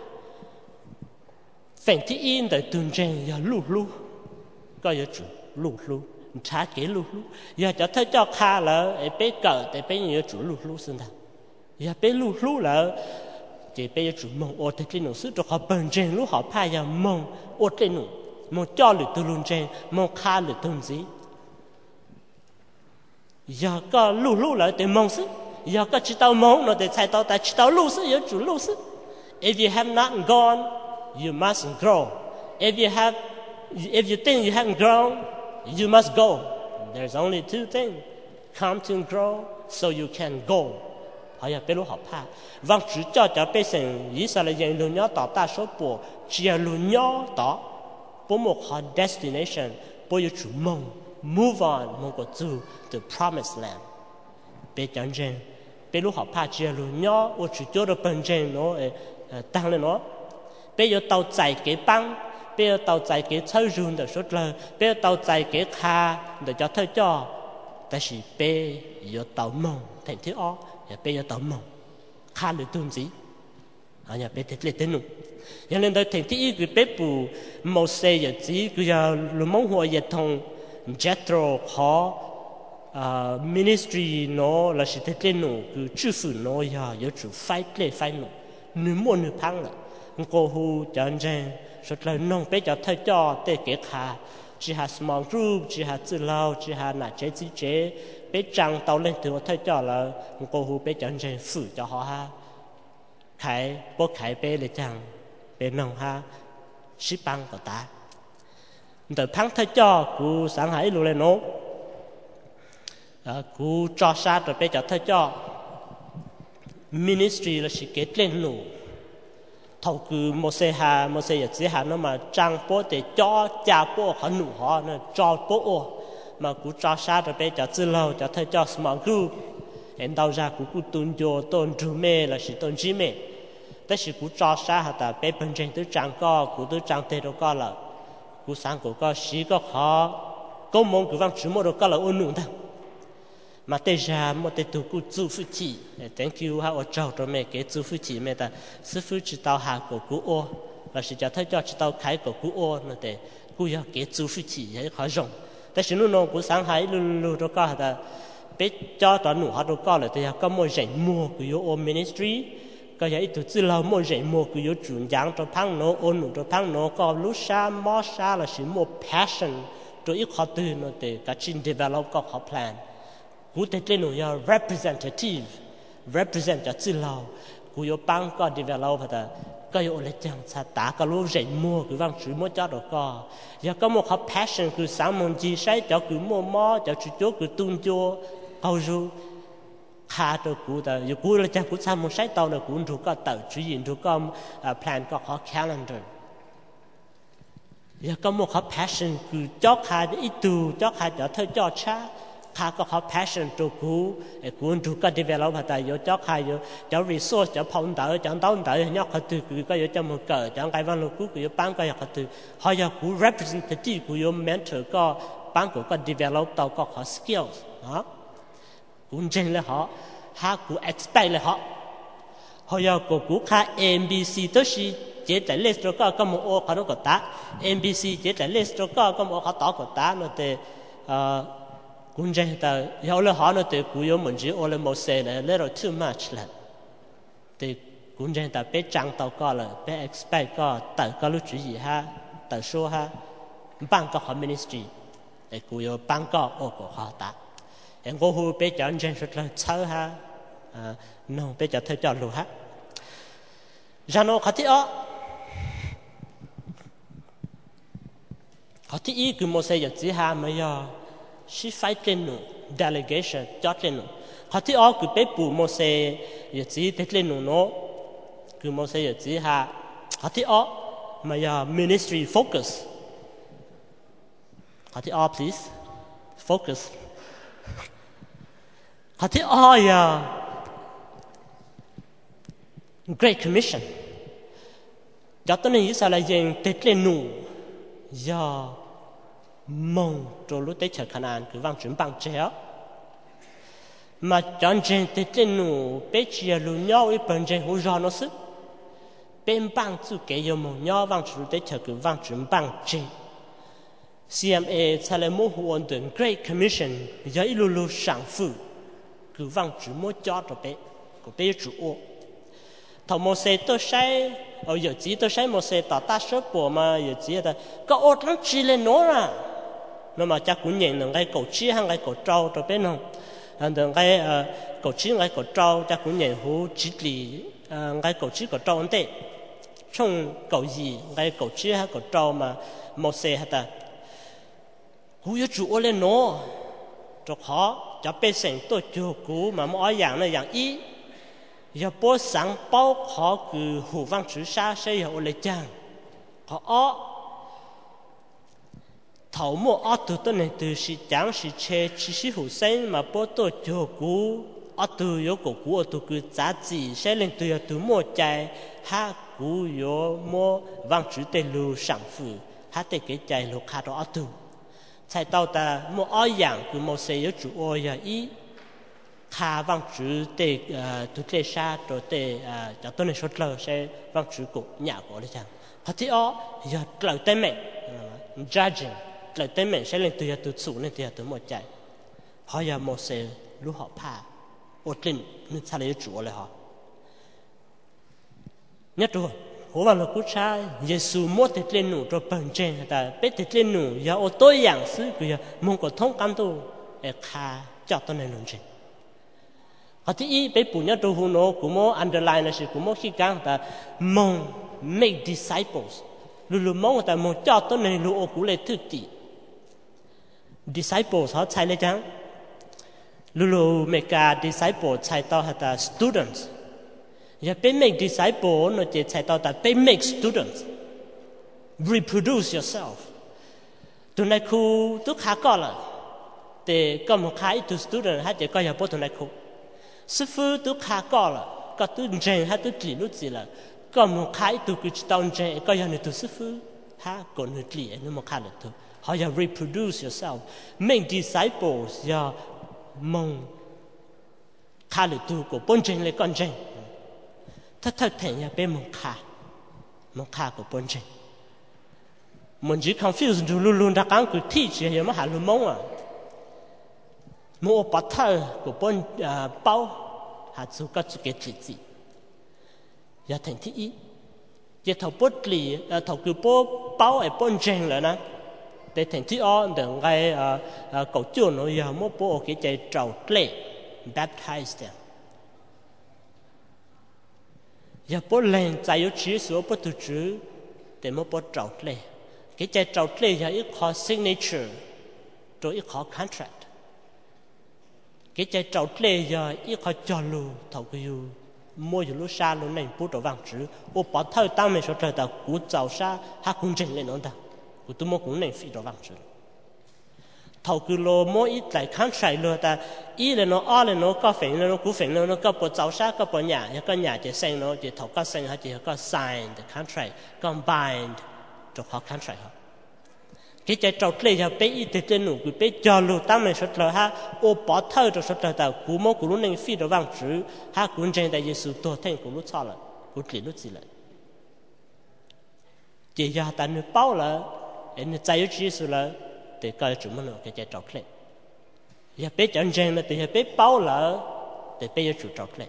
phần thứ in tới tuần Jane giờ lũ có giờ chủ lũ trả cái lũ giờ cho thấy cho khá là bé cỡ để bé nhiều chủ lũ xin thằng giờ bé lũ là chỉ bây giờ chủ mong ô thế trên nụ sức cho họ bận trên lúc họ phải giờ mong ô trên nụ mong cho lửa từ luôn trên mong khai lửa từ gì giờ có lù lại để mong sức giờ có chỉ tao mong nó để chạy tao tại chỉ tao lù sức giờ chủ lù sức if you have not gone you must grow if you think you haven't grown you must go there's only two things come to grow so you can go họ giờ bé lúc họ pa vâng chỉ cho bé sinh ý sao là những luôn nhớ tỏ ta số bộ chỉ là luôn nhớ tỏ bố một họ destination bố yêu chủ mong move on mong có zu the promised land bé chẳng chênh bé lúc họ pa chỉ là luôn nhớ ô chỉ cho được bên chênh nó tăng lên nó bé yêu tàu chạy cái băng bé yêu tàu chạy cái chơi run được số lời bé yêu tàu chạy cái kha để cho thôi choแต่是bé yêu tàu mong thành thứ ó giờ bây giờ tao mong khá được tuân gì à giờ bây giờ lên tên nụ giờ lên tới thành thị cái bé bù màu xe giờ chỉ cái giờ luôn mong hoa giờ thằng Jethro họ ministry nó là sự thế lên nụ cái chữ phụ nó giờ chủ fight nụ nửa mua nửa phăng là cô hu chọn rằng số lần nông bé giờ thay cho để cái khá chỉ ha small group chỉ ha tự lao chỉ ha nãy chế bé trăng tàu lên từ thay cho là cô hu bé chọn trên phủ cho họ ha khai bố khai bé để chẳng bé nông ha ship băng của ta từ tháng thay cho của sáng hải luôn lên nó của cho sa rồi bé cho thay cho ministry là sự kết lên nụ thầu cứ một xe giờ chỉ hà nó mà trăng bố để cho cha bố họ nụ họ nó cho bố mà cũng cho sa rồi bé cho tự lâu cho thay cho small group hiện đầu ra cũng tuân cho tôn chủ mê là sự tôn chí mêแต่是กูจอซาหาแต่เป็นเป็นเจนตัวจังก็กูตัวจังเตโรก็ละกูสังกูก็สีก็ขอก็มองกูฟังชิโมโรก็ละอุ่นนุ่งทั้งมาเตจามมาเตตัวกูจูฟุจิ thank you ฮะว่าเจ้าตัวแม่เกจูฟุจิแม่แต่ซื้อฟุจิเตาหากูโอเราสิจะถ้าเจ้าจิเตาขายกูโอนั่นแต่กูอยากเกจูฟุจิให้เขาจงแต่ฉันนู่นกูสังหายลุๆตัวก็แต่เป็นเจ้าตัวหนูเขาตัวก็เลยแต่ก็มั่วใจมั่วกูอยู่โอ ministryก็อย่างตัวที่เรามั่วใจมั่วกูอยู่จุนยังตัวพังโนโอหนูตัวพังโนก็รู้ชามอชาเราสิมั่ว passion ตัวอีกข้อตื่นนั่นแต่ก็ชิน develop ก็เขา plan กูแต่เล่นหนูอยาก represent จากที่เรากูอยู่ปังก็ develop แต่ cái ô lấy chẳng sa tá cái lúa dậy mua cứ vang chữ mua cho được co giờ có một họ passion cứ sáng mong gì sai cho cứ mua mò cho chú chỗ cứ tung cho câu ru khá được cú ta giờ cú là chẳng cú sáng mong sai tàu là cú chú có tàu chú gì chú có plan có họ calendar giờ có một họ passion cứ cho khá ít tu cho khá cho thôi cho cha khá có họ passion cho cú chú có develop hạt tài cho khá cho resource cho phong đỡ cho tao đỡ nhóc họ từ cứ có cho một cỡ cho cái văn lúc cú bán cái họ từ họ giờ cú representative cú mentor có bán cú có develop tao có họ skills đó cũng chính là họ cú expect là họ giờ cú khá MBC đó là chế tại list rồi có một ô họ nó có ta MBC chế tại list rồi có một họ tỏ có ta nó thì cũng chẳng ta hiểu là họ nó thì cũng có mình chỉ ô là một xe là little too much là thì cũng chẳng ta biết trang tàu có là biết expect có tại có lúc chú ý ha tại số ha bằng có họ ministry thì cũng có bằng có ô của họ ta em có hú biết chọn chẳng rất là xấu ha nó biết chọn theo chọn luôn ha ra nó khó thì họ thì ý cứ một xe giờ chỉ ha mà giờ she fight lên nụ delegation cho lên nụ họ thì cứ bé bù một xe giờ chỉ bé lên nụ nó cứ một xe giờ chỉ ha họ thì mà giờ ministry focus họ thì please focus họ thì giờ Great Commission cho tôi nên sao là dành tết lên nụ giờ mong cho lúc tết chờ khả cứ vang chuyển bằng chéo mà chọn trên tết lên nụ bé chia luôn nhau với bằng trên hỗ trợ nó sức bên bằng chú kể cho mong nhau vang chuyển tết chờ cứ vang chuyển bằng trên CMA sẽ là một hoạt động Great Commission giờ ít luôn sáng phụ cứ vang chuyển một cho rồi của bé chủ ô thầu một xe tôi sai ở giờ chỉ tôi sai một xe tỏ ta số bộ mà giờ chỉ là có ô thắng chi lên nó ra nó mà chắc cũng nhận được cái cổ chi hay cái cổ trâu rồi bên không được cái cổ chi cái cổ trâu chắc cũng nhận hú chỉ lì cái cổ chi cổ trâu anh tệ trong cổ gì cái cổ chi hay cổ trâu mà một xe hay ta cú yếu chủ lên nó cho khó cho bên sinh tôi chưa cú mà mỗi dạng này dạng ý giờ bố sáng bao họ cứ hủ vang chữ xa xây ở lấy chàng họ thầu mua từ tôi này từ sĩ chẳng sĩ chế chỉ sĩ hủ sinh mà bố tôi cho cú từ yếu của cú từ cứ giá trị sẽ lên từ mua chạy ha cú yếu mua vang chữ tê lưu sản phụ ha tê cái chạy lục ha đó từ chạy tàu ta mua dạng cứ một xe yếu chủ ô giờ ý khá vang chữ tê tụi tê xa rồi tê cho tôi này sốt lờ sẽ vang chữ của nhà của đấy chẳng có thì giờ lời tên mẹ judging lời tên mẹ sẽ lên từ sủ lên từ một chạy họ giờ một xe lúc họ pha ổn định nên sao lấy chủ lại họ nhất rồi hổ vào là cú cha Giêsu mua thịt lên nụ rồi bận trên ta biết thịt lên nụ giờ ô tôi dạng xứ cứ mong có thông cảm tu khá cho tôi này luôn trên họ thì ý bé phụ nhớ đồ hú nó cũng muốn underline là sự cũng muốn khi càng ta mong make disciples luôn mong ta mong cho tôi này luôn cũng lấy thực tỷ disciples họ chạy lấy chẳng luôn make disciple chạy tao hay ta students giờ bé make disciple nó chỉ chạy tao ta bé make students reproduce yourself tụi này khu tức khá có là để có một cái tụi student hay chỉ có giờ bố tụi này khu sư phụ tôi khá có là có tôi rèn hay tôi chỉ lúc gì là có một cái tôi cứ tao rèn có giờ này tôi sư phụ ha còn người chỉ nó một cái là tôi họ giờ reproduce yourself make disciples giờ mong khá là tôi của bốn rèn lấy con rèn thật thành nhà bên một khá của bốn rèn mình chỉ confused luôn luôn đã cắn cứ thi chỉ hiểu mà hả luôn mong à mua bắt thở của bọn bao hạt số các số cái chỉ giờ thành thị ý giờ thầu bớt lì thầu cứ bố bao ở bọn rèn rồi nè để thành thị on đừng cái cầu chuồn nó giờ mua bố cái chạy trầu lệ baptize them giờ bố lên chạy yếu chỉ số bố tu chữ để mà bố trâu lệ cái chạy trâu lệ giờ ít khó signature rồi ít khó contract cái chạy trâu lệ giờ ít khó cho lu thầu cái yêu muaอยู่ลูกชาลูกนั่งพูดระวังจื้อโอ้ปอเท่าตั้งไม่ชดเลยแต่กูเจ้าชาหาคุณเจงเลยน้องตากูตัวมั่วกูนั่งฟีระวังจื้อเท่าคือโลมั่วอีหลายครั้งใส่เลยแต่อีเลยน้องอ้อเลยน้องก็ฝันเลยน้องกูฝันเลยน้องก็ปวดเจ้าชาก็ปวดหยาแล้วก็หยาจะเซ็งน้องจะเท่าก็เซ็งเขาจะก็ sign the contract ก็ bind จะขอ contract เขาcái trái trâu lê giờ bé ít tới nụ cứ bé cho lu tam mình xuất lời ha ô bỏ thơ cho xuất lời tao cú mô cú lúc nên phi đó vang chữ ha cú trên đại Giêsu tổ thành cú lúc sao lại cú chỉ lúc gì lại chỉ giờ ta nữ bao là em trái yếu Giêsu là để coi chúng mình cái trái trâu lê giờ bé chọn trên là để giờ bé bao là để bé yếu chủ trâu lê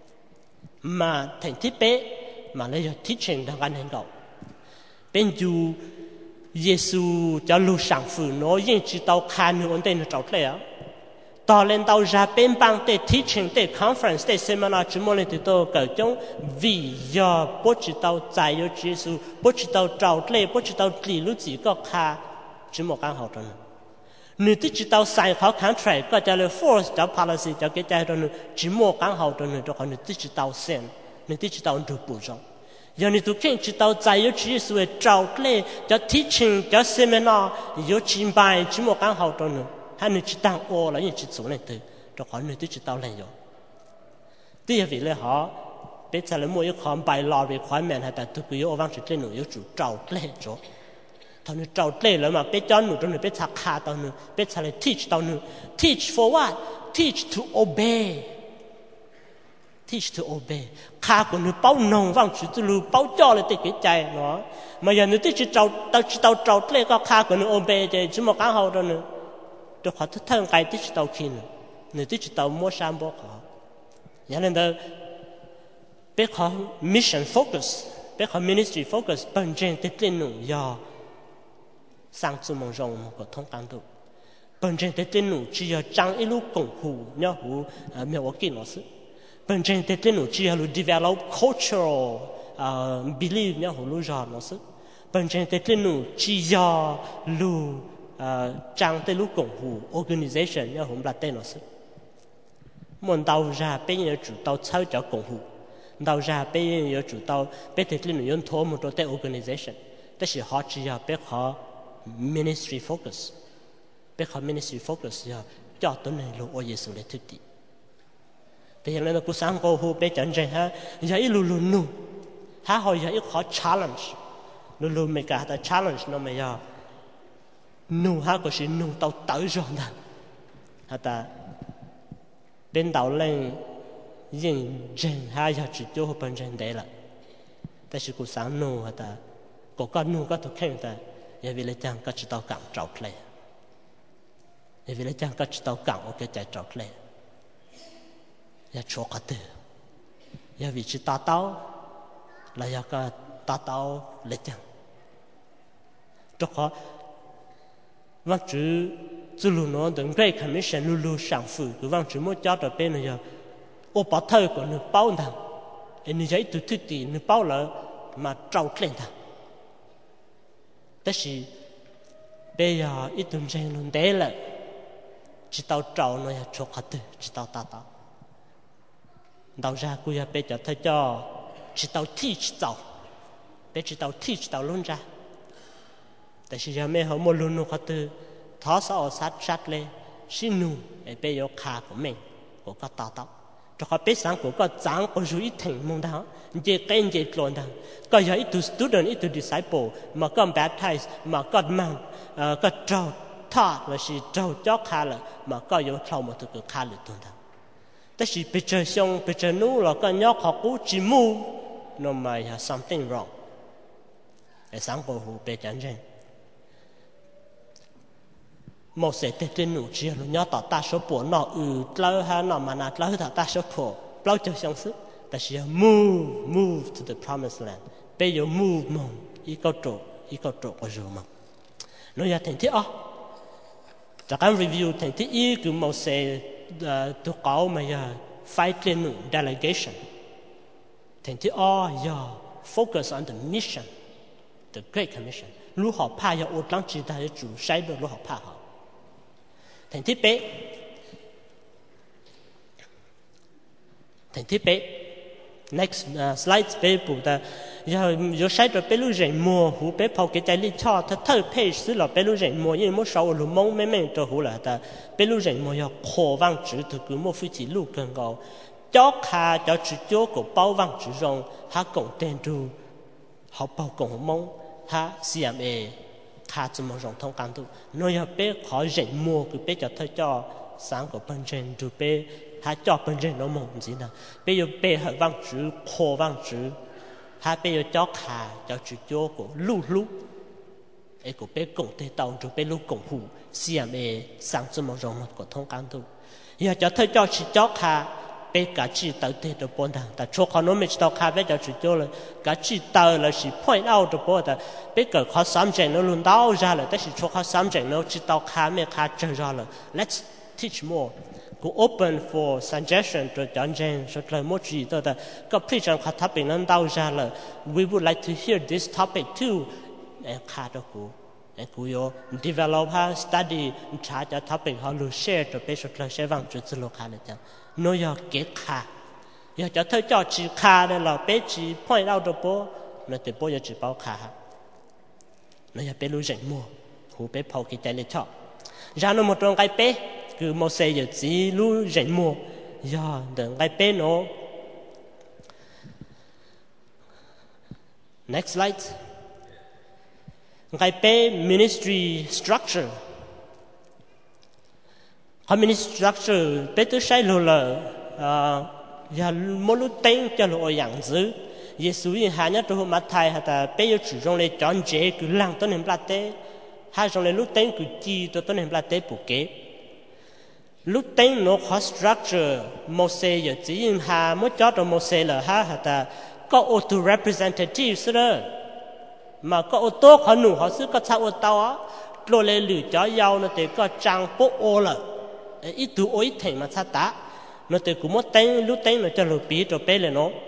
mà thành thiết bé mà lấy giờ teaching đang ăn hành động bên dù Giêsu cho lưu sản phụ nó yên chỉ tao khăn hơn tên trâu lệ á, tao lên tao ra bên bang để teaching để conference để seminar chúng mình thì tao cởi trong vì giờ bố chỉ tao giải yêu Giêsu bố chỉ tao trâu lệ bố chỉ tao chỉ lúc chỉ có khá chỉ một cái học rồi, nếu chỉ tao sai khó contract có cho là force cho policy cho cái trái rồi chỉ một cái học rồi cho còn nếu chỉ tao xem nếu chỉ tao được bổ sung giờ này tụi kinh chỉ tao giải yếu chỉ số trâu lệ cho teaching cho seminar yếu trình bày chỉ một cái học đó nữa hay là chỉ tăng ô là những chỉ số này từ cho khỏi người chỉ tao lên rồi tuy vì là họ bây giờ là mỗi khoản bài lo về khoản mền hay là tụi yếu vang chỉ lên nữa yếu chủ trâu lệ rồi thằng nữa trâu lệ là mà bây giờ nữa cho nữa bây giờ khá tao nữa bây giờ là teach tao nữa teach for what teach to obey teach to obey khá của nó bao nồng vang chữ từ lu bao cho lại cái trái nó mà giờ nó chỉ tao trâu lấy cái khá của nó obey thì chỉ một cái hậu đó nữa được họ thích thân cái chỉ tao khi nữa nó chỉ tao mua sản phẩm họ giờ nên đó biết họ mission focus biết họ ministry focus bằng trên cái tên nụ giờ sang chủ mong rong một thông cảm được bằng trên cái tên nụ chỉ giờ trang ít lúc củng cố nhau hú mẹ tôi kinh nó sự bên trên thế tên nó chỉ là develop cultural belief nhau hồ lúa giò nó sức bên trên thế tên nó chỉ là lu trang tên lu công vụ organization nhau hôm là tên nó sức muốn đầu ra bây giờ chủ tàu chơi cho công vụ đầu ra bây giờ chủ tàu bây thế tên nó用拖một tổ tên organization但是họ chỉ là bây họ ministry focus bây họ ministry focus là cho tụi này lu ở Giêsu để thực hiện thì hiện nay nó cũng sáng cô hú bé chân chân ha giờ ít lù nụ ha hồi giờ ít khó challenge lù mấy cả ta challenge nó mấy giờ nụ ha có sự nụ tao tới rồi đó ha ta bên đầu lên yên chân ha giờ chỉ cho bên chân đấy làแต่是กูsáng nụ ha ta có con nụ có thuộc khen ta giờ vì lấy chăng có chỉ tao cảm trâu lệ giờ vì lấy chăng có chỉ tao cảm ok chạy trâu lệ ya cho cả từ ya vị trí ta tao là ya cả ta tao lấy chăng cho họ vâng chữ chữ lu nó đừng Great Commission lu lu sản phụ cứ vâng chữ mỗi cho ở bên này ya ô bảo thơ của nước bao thằng em như vậy từ thứ gì nước bao là mà trâu lên thằng thế thì bây giờ ít tuần trên luôn đấy là chỉ tao trâu nó ya cho cả từ chỉ tao ta tao đầu ra cô ya bé cho thầy cho chỉ tao teach tao bé chỉ tao teach tao luôn raแต่สิจะไม่เขาโมลุนเขาตือท้อสอสัดชัดเลยสินูไอ้béยกขาของmình củaก็ต่อต่อchoเขาbé sáng củaก็จังก็รู้อีถึงมองทางเจเก่งเจกลอนทางก็อย่าอีตัว student อีตัว disciple มาก็ baptize มาก็มั่งก็เจ้าทอดว่าสิเจ้าเจ้าขาเลยมาก็ยกเข้ามาตัวขาเลยตัวทางแต่สิไปเจอช่องไปเจอนู้นเราก็ยกเขากู้จิมูno my something wrong ไอ้สังโกหูไปจันเจนmột sẽ tết trên nụ chia nó nhớ tỏ ta số bộ nọ lâu ha nọ mà nạt lâu tỏ ta số bộ lâu cho xong sức ta sẽ move to the promised land bây giờ move mong ý câu trụ có rồi mà nó giờ thành thế chắc anh review thành thế ý cứ một sẽ tụ cáo mà giờ fight lên nụ delegation thành thứ giờ focus on the mission, the Great Commission. Lúc họ pa giờ ôn lăng chỉ ta chủ sai được lúc họ pa họ. Thành thứ bé, next slide bé bù ta giờ sai được bé lúc rèn mùa hú bé phao cái trái li cho ta thơ page xứ là bé lúc rèn mùa nhưng mỗi sau lúc mong mấy cho hú là ta bé lúc rèn mùa giờ khổ vang chữ từ cứ một phi chỉ lúc gần gạo cho khá cho chữ cho của bao vang chữ rong ha cộng tên du họ bao cộng mong ha CMA khá cho một rong thông cảm tu nói giờ bé khó rèn mùa cứ bé cho thơ cho sáng của bên trên du bé ha cho bên trên nó mong gì nào bé giờ bé hợp vang chữ khổ vang chữ ha bé giờ cho khá cho chữ cho của lu ấy của bé cộng tên tàu du bé lu cộng hủ CMA sáng cho một rong của thông cảm tu giờ cho thơ cho chữ cho khá bé cả chỉ tạo thế được bốn thằng, ta cho con nó mới tạo khá bé cho chủ là cả chỉ tạo là chỉ point out được bốn thằng, bé cả khó sắm chèn nó luôn đào ra là,但是cho khó sắm chèn nó chỉ tạo khá mới khá chân ra là, let's teach more, go open for suggestion cho chọn chèn, cho lời một gì đó là, có preach khá topic nó đào ra là, we would like to hear this topic too, khá đó cô yo develop ha study trả cho topic họ luôn share cho bé cho lời share vang cho tự lo khá là chẳng nó giờ kết khá giờ cho thấy cho chỉ khá đây là bé chỉ point out được bố nó từ bố giờ chỉ bao khá nó giờ bé luôn rảnh mua hú bé phao cái trái lên cho ra nó một trong cái bé cứ một xe giờ chỉ luôn rảnh mua giờ đừng cái bé nó next slide cái bé ministry structure community structure bé tôi sai luôn là giờ mỗi lúc tên cho lộ dạng dữ Giêsu yên hà nhớ trong mặt thai hà ta bé yêu chủ trong lấy chọn chế cứ lăng tôi nên plate tế hai trong lấy lúc tên cứ chi tôi nên plate tế bổ kế lúc tên nó có structure một xe giờ chỉ yên hà mỗi cho trong một xe là hà ta có auto representative đó mà có ô tô họ nụ họ xứ có sao ô tô á rồi lấy lử cho giàu nó thì có trang bộ ô là ít tu ô ít thành mà sao ta nó thì cũng một tên lúc tên nó cho lục bí cho bé là nó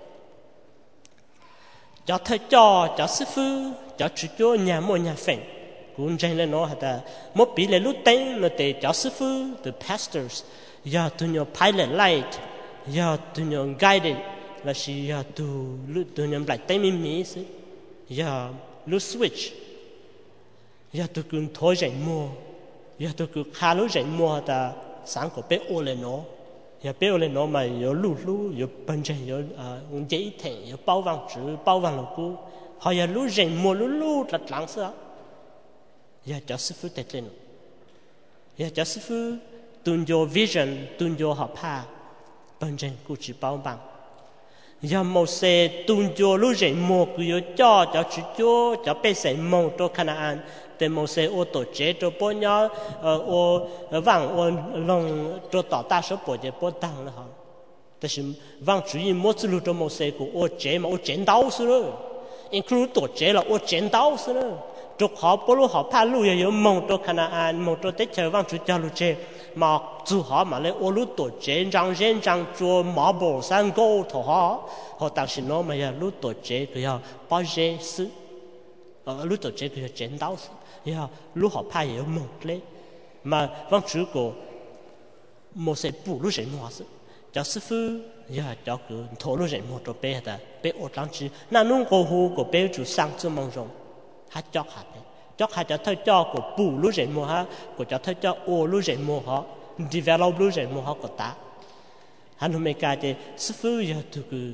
cho thầy cho sư phụ cho chú cho nhà mua nhà phèn cũng trên là nó hả một bí là lúc tên nó thì cho sư phụ the pastors giờ tụi nhau pilot light giờ tụi nhau guided là chỉ giờ tụi nhau lại tên mì xí giờ lúc switch giờ tôi cứ thôi rảnh mua giờ tôi cứ khá lúc rảnh mua ta sáng của bé ô lên nó giờ bé ô lên nó mà giờ lú giờ bên trên giờ giấy thẻ giờ bao vàng chữ bao vàng lục cú họ giờ lúc rảnh mua lú là lắng sao giờ cho sư phụ tết lên giờ cho sư phụ tuân vô vision tuân vô học ha bên trên cú chỉ bao vàng giờ một xe tuân vô lúc rảnh mua cứ cho chú cho bé sẽ mong cho Canaan để một xe ô tô chế cho bố nhau ô vàng ô lòng cho tỏ ta số bộ chế bố tăng là họแต่是vàng主义mỗi次cho một xe của ô chế mà ô chén đau xí rồi include tổ chế là ô chén đau xí rồi cho họ bố lúc họ phá lúc giờ mong cho Canaan mong cho tết chờ vàng chủ cho lúc chế mà dù họ mà lấy ô lúc tổ chế răng cho marble san gold thọ họ当时nó mà giờ lúc tổ chế cứ giờ bao chế xứ lúc tổ chế cứ giờ chén đau xí giờ lúc họ phá giờ mong lấy mà vàng chủ của một xe bù lúc rảnh hoa xí cho sư phụ giờ cho cứ thổ lúc rảnh một chỗ bé ta bé ở trong chứ na nung cổ hồ của bé chủ sang cho mong rong hát cho hạt cho thay cho của bù lúc rảnh mua ha của cho thay cho ô lúc rảnh mua họ develop lúc rảnh mua họ của ta hắn hôm nay cái sư phụ giờ tụi cứ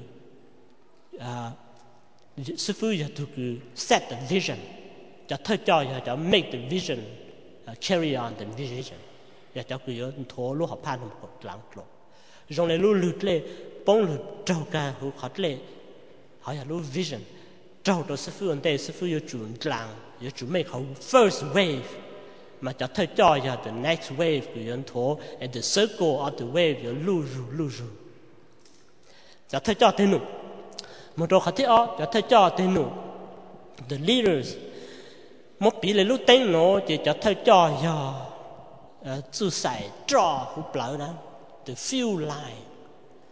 sư phụ giờ tụi cứ set the vision cho thay cho giờ cho make the vision carry on the vision giờ cho cứ giờ thổ lúc họ pan một lăng lộ rồi lại lúc lướt lên bông lướt trâu cả hữu khó lên họ là lúc vision trâu đó sư phụ anh đây sư phụ yêu chủ làng yêu chủ make họ first wave mà cho thấy cho giờ the next wave của dân thổ and the circle of the wave yêu lưu ru cho thấy cho tên nụ một đồ khó thấy cho thấy cho tên nụ the leaders một bí lại lúc tên nó chỉ cho thấy cho giờ chú sai cho hữu blau đó the few line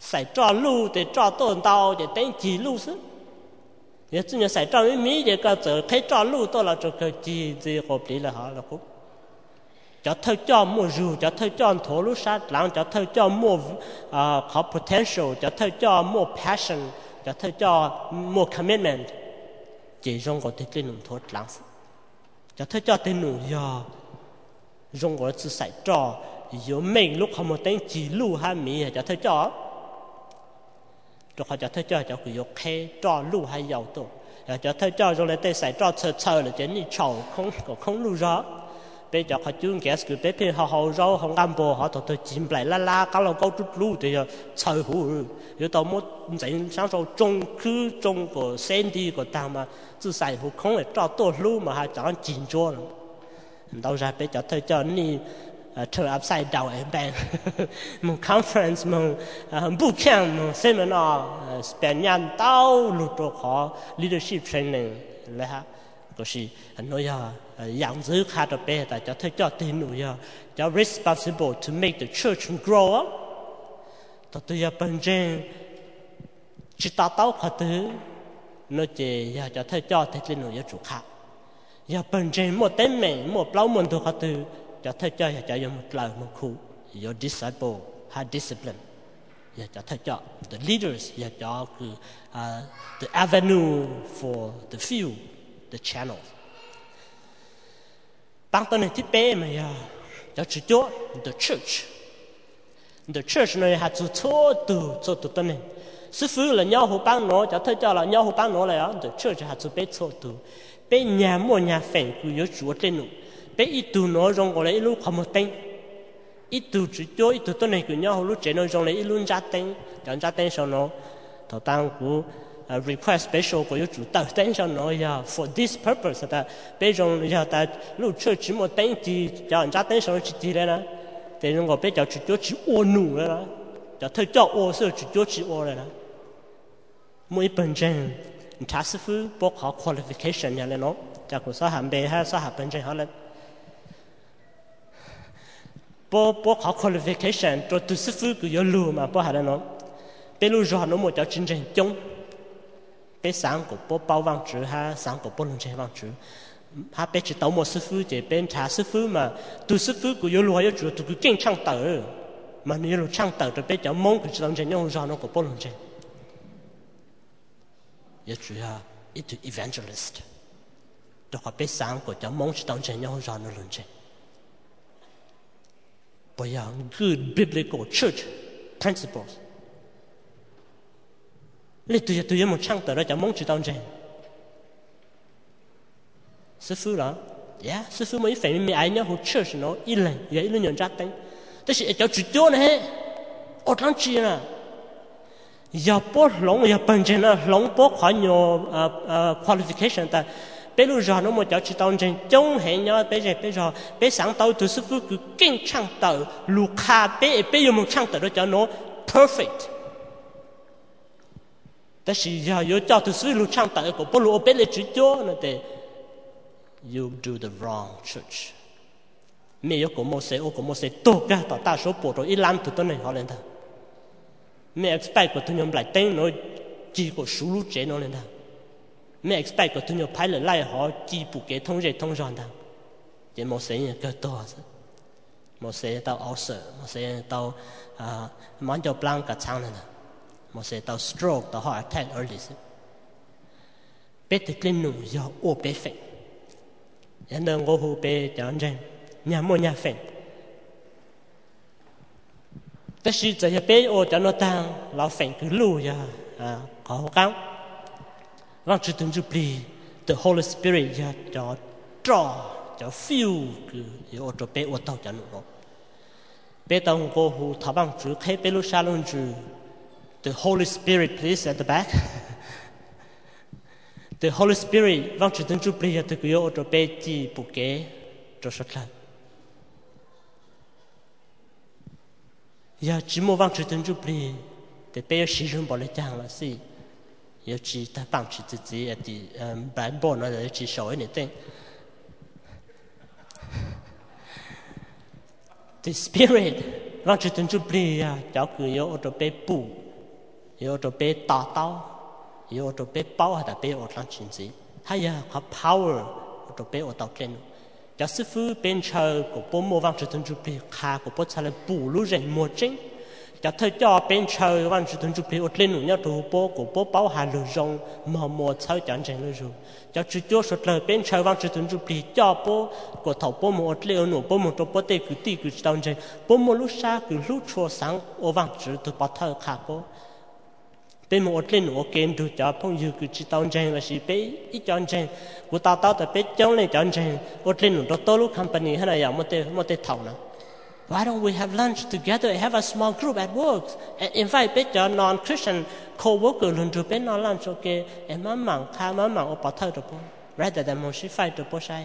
sai cho lu để cho tôn tao để đánh chỉ lu sức giờ chúng ta sai cho mỹ để cái giờ thấy cho lu tôi là cho cái gì hợp lý là họ là cũng cho thơ cho mua rượu cho thơ cho thổ lúc sát lặng cho thơ cho mua có potential cho thơ cho mua passion cho thơ cho mua commitment chỉ trong có thể lên nụ thốt lặng cho thơ cho tên nụ giờ trong có sự sai cho yếu mình lúc không một tên chỉ lu hay mỹ cho thơ cho họ cho thơ cho cái yếu khe cho lu hay giàu tổ cho thơ cho trong này tên sai cho chờ là chính như chầu không lu rõ bây giờ họ chưa nghe sự bé bé họ rau họ ăn bò họ tụi chìm lại la cá lâu câu chút lú thì trời hủ rồi tao muốn dành sáng sau trong của sen đi của ta mà chỉ xài hủ không để cho tôi lú mà họ chẳng chìm cho nữa đâu ra bây giờ thấy cho ni turn upside down em bạn một conference một bootcamp một seminar spend nhân tao lụt rồi họ leadership training là ha có gì nói dạng dữ khá đặc biệt tại cho thấy cho tin nữa cho responsible to make the church grow up tôi giờ bên trên chỉ tao khá thứ nó chỉ cho thấy cho thấy tin nữa chủ khác giờ bên trên một tên mình một lâu mình thôi khá thứ cho thấy cho một lời một khu your disciple have discipline giờ cho thấy cho the leaders giờ cho the avenue for the few the channel bằng tên này thì bé mà cho chỉ cho the church này hạt số từ tên này sư phụ là nhau hồ bằng nó cho thấy cho là nhau hồ bằng nó là the church hạt số bé số từ bé nhà mua nhà phèn cứ yếu chúa trên nó bé ít từ nó trong gọi là ít lúc không một tên ít từ chỉ cho ít từ tên này cứ nhau hồ lúc trên nó trong là ít luôn ra tên sau nó thầu tăng của request special của chủ tạo tên cho nó for this purpose ta bây giờ ta lúc chơi chỉ một tên chỉ cho anh ra tên cho nó chỉ đấy nè tên nó bây giờ chỉ ô nụ đấy nè cho thấy cho ô sơ chỉ ô đấy nè mỗi bên trên ta sư phụ bốc họ qualification nhà lên nó cho cô sao hàm bề hay sao hàm bên trên họ lên bốc họ qualification cho từ sư phụ cứ yêu lùa mà bốc họ lên nó bây lúc rồi nó một cho chương trình chung bé sáng của bố bao vang chữ ha sáng của bố lần chơi vang chữ ha bé chỉ tàu một sư phụ chỉ bên trả sư phụ mà tu sư phụ của yêu lúa yêu chủ tu cứ kinh trang tử mà nếu lúa trang tử rồi bé cháu mong cái lần chơi nhau rồi nó của bố lần chơi yêu chủ ha ít tu evangelist rồi họ bé sáng của cháu mong chỉ lần chơi nhau rồi nó lần chơi bây giờ good biblical church principles lấy tôi một trang tờ ra cho mong chỉ tao chơi sư phụ đó sư phụ mới phải mình ai nhớ hồ church nó ít lần nhận ra tênแต่สิจะจุดโยนให้อดลังจีน่ะอย่าปอหลงอย่าเป็นเจนะหลงปอขวานโยqualification แต่bây giờ nó một chỗ chỉ tao trên trong hệ nhau bây giờ sáng tao từ sư phụ cứ kinh trang tờ lù kha bây giờ một trang tờ đó cho nó perfectแต่是要有叫的水路唱大个不如别来去做那的 you do the wrong church 没有个么些我个么些多个到大手播着一篮子都能好人的没 expect 个他们来等我几个输入这种人的没 expect 个他们派人来好几不给通热通上的也么些人个多么些到澳洲么些人到满洲 blanc 个长的một sẽ tao stroke tao heart attack early bé thì lên nụ do ô bé phèn nhân đơn ngô hù bé chọn trên nhà mua nhà phèn tất nhiên giờ bé ô cho nó tăng lão phèn cứ lù ya có căng vang chữ từng chữ bì the Holy Spirit ya cho feel cứ ô cho bé ô tao cho nó bé tao ngô hù thảo bằng chữ khai bé lu sa luôn chữ The Holy Spirit, please, at the back. The Holy Spirit, vang chữ tiếng chúc bia từ cái ô tô bé chỉ bù kế cho sốt lần. Giờ chỉ một vang chữ tiếng chúc bia, để bé sử dụng bỏ lại trang là gì? Giờ chỉ ta bằng chữ tự gì ở đi bản bộ nó là chỉ sỏi này tên. The Spirit, vang chữ tiếng chúc bia, cháu cứ ô tô bé bù. yếu tố bé tao tao yếu tố bé bao hay là bé ở trong chuyện gì hay là có power yếu tố bé ở tàu trên giả sử phu bên chờ của bố mua vàng chỉ tuân chụp bị khá của bố trả lời bù lú rèn mua chính giả thời cho bên chờ vàng chỉ tuân chụp bị ở trên núi nhau tụ bố của bố bao hà lửa rong mà mua sau chẳng rèn lửa rong giả chỉ cho sốt lời bên chờ vàng chỉ tuân chụp bị cho bố của thầu bố mua ở lên núi bố mua cho bố tê cứ tì cứ tao rèn bố mua lú xa cứ lú chua sáng ở vàng chỉ tụ bao thơ khá bố bên một lên nổ kén đủ cho phong dư cứ chỉ tao rèn là chỉ bé ít chọn rèn của tao là bé chống lên chọn rèn ở lên nổ đó lúc company hay là dạng một tê thầu nào why don't we have lunch together have a small group at work and invite bé cho non-Christian co-worker luôn được bé non lunch ok em má mảng khá má mảng ở bảo thơ được không rather than một sĩ phải được bao sai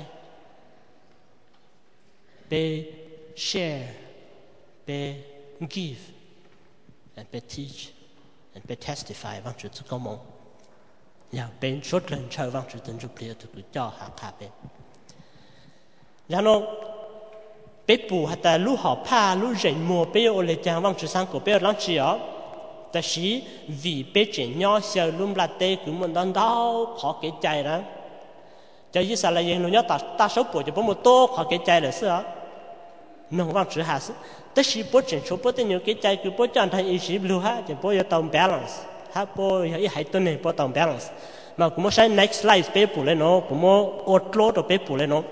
bé share bé give and bé teach and be testify vang chữ công mong, ya bên số lần chơi vang chữ tên chụp liền từ cứ cho hàng khá bên, ya nó bé bù hay ta lú họ pa lú rèn mua bé ở lại trang vang chữ sang của bé lăng chỉ ó, ta chỉ vì bé chuyện nhỏ xíu lùm lạt tê cứ muốn đón đau khó cái chạy đó, cho ý sao là những người nhỏ ta số bộ cho bố một tô khó cái chạy là sao, nông vang chữ hà sức tất nhiên bố chuyện số bố tên nhiều cái trái cứ bố chọn thành ý chí blue ha thì bố yêu tổng balance ha bố yêu ý hai tuần này bố tổng balance mà cũng muốn sai next slide bé bù lên nó cũng muốn outlaw đồ bé bù lên nó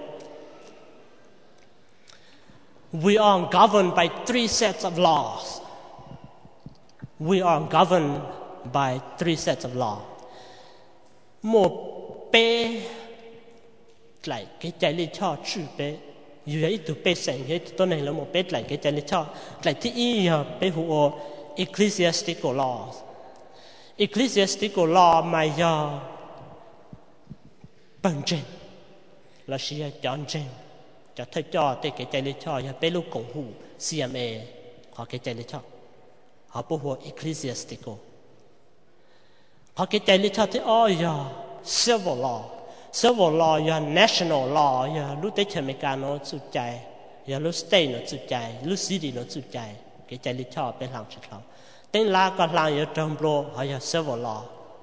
we are governed by three sets of laws we are governed by three sets of law một bé lại cái trái lý cho chữ bé dù vậy tụi bé sáng vậy tụi này là một bé lại cái chân cho lại thứ ý bé hùa ecclesiastical law mà giờ bằng trên là sĩ chọn trên cho thấy cho tới cái chân cho giờ bé lúc công hù CMA có cái chân cho họ bố hùa ecclesiastical có cái chân cho thế giờ civil law ya national law ya lu tế chừng mấy cái nó chủ trái ya lu state nó chủ trái lu city nó chủ trái cái trái lý cho bên làm chuyện đó tên là có làm ya trong bro hay ya civil law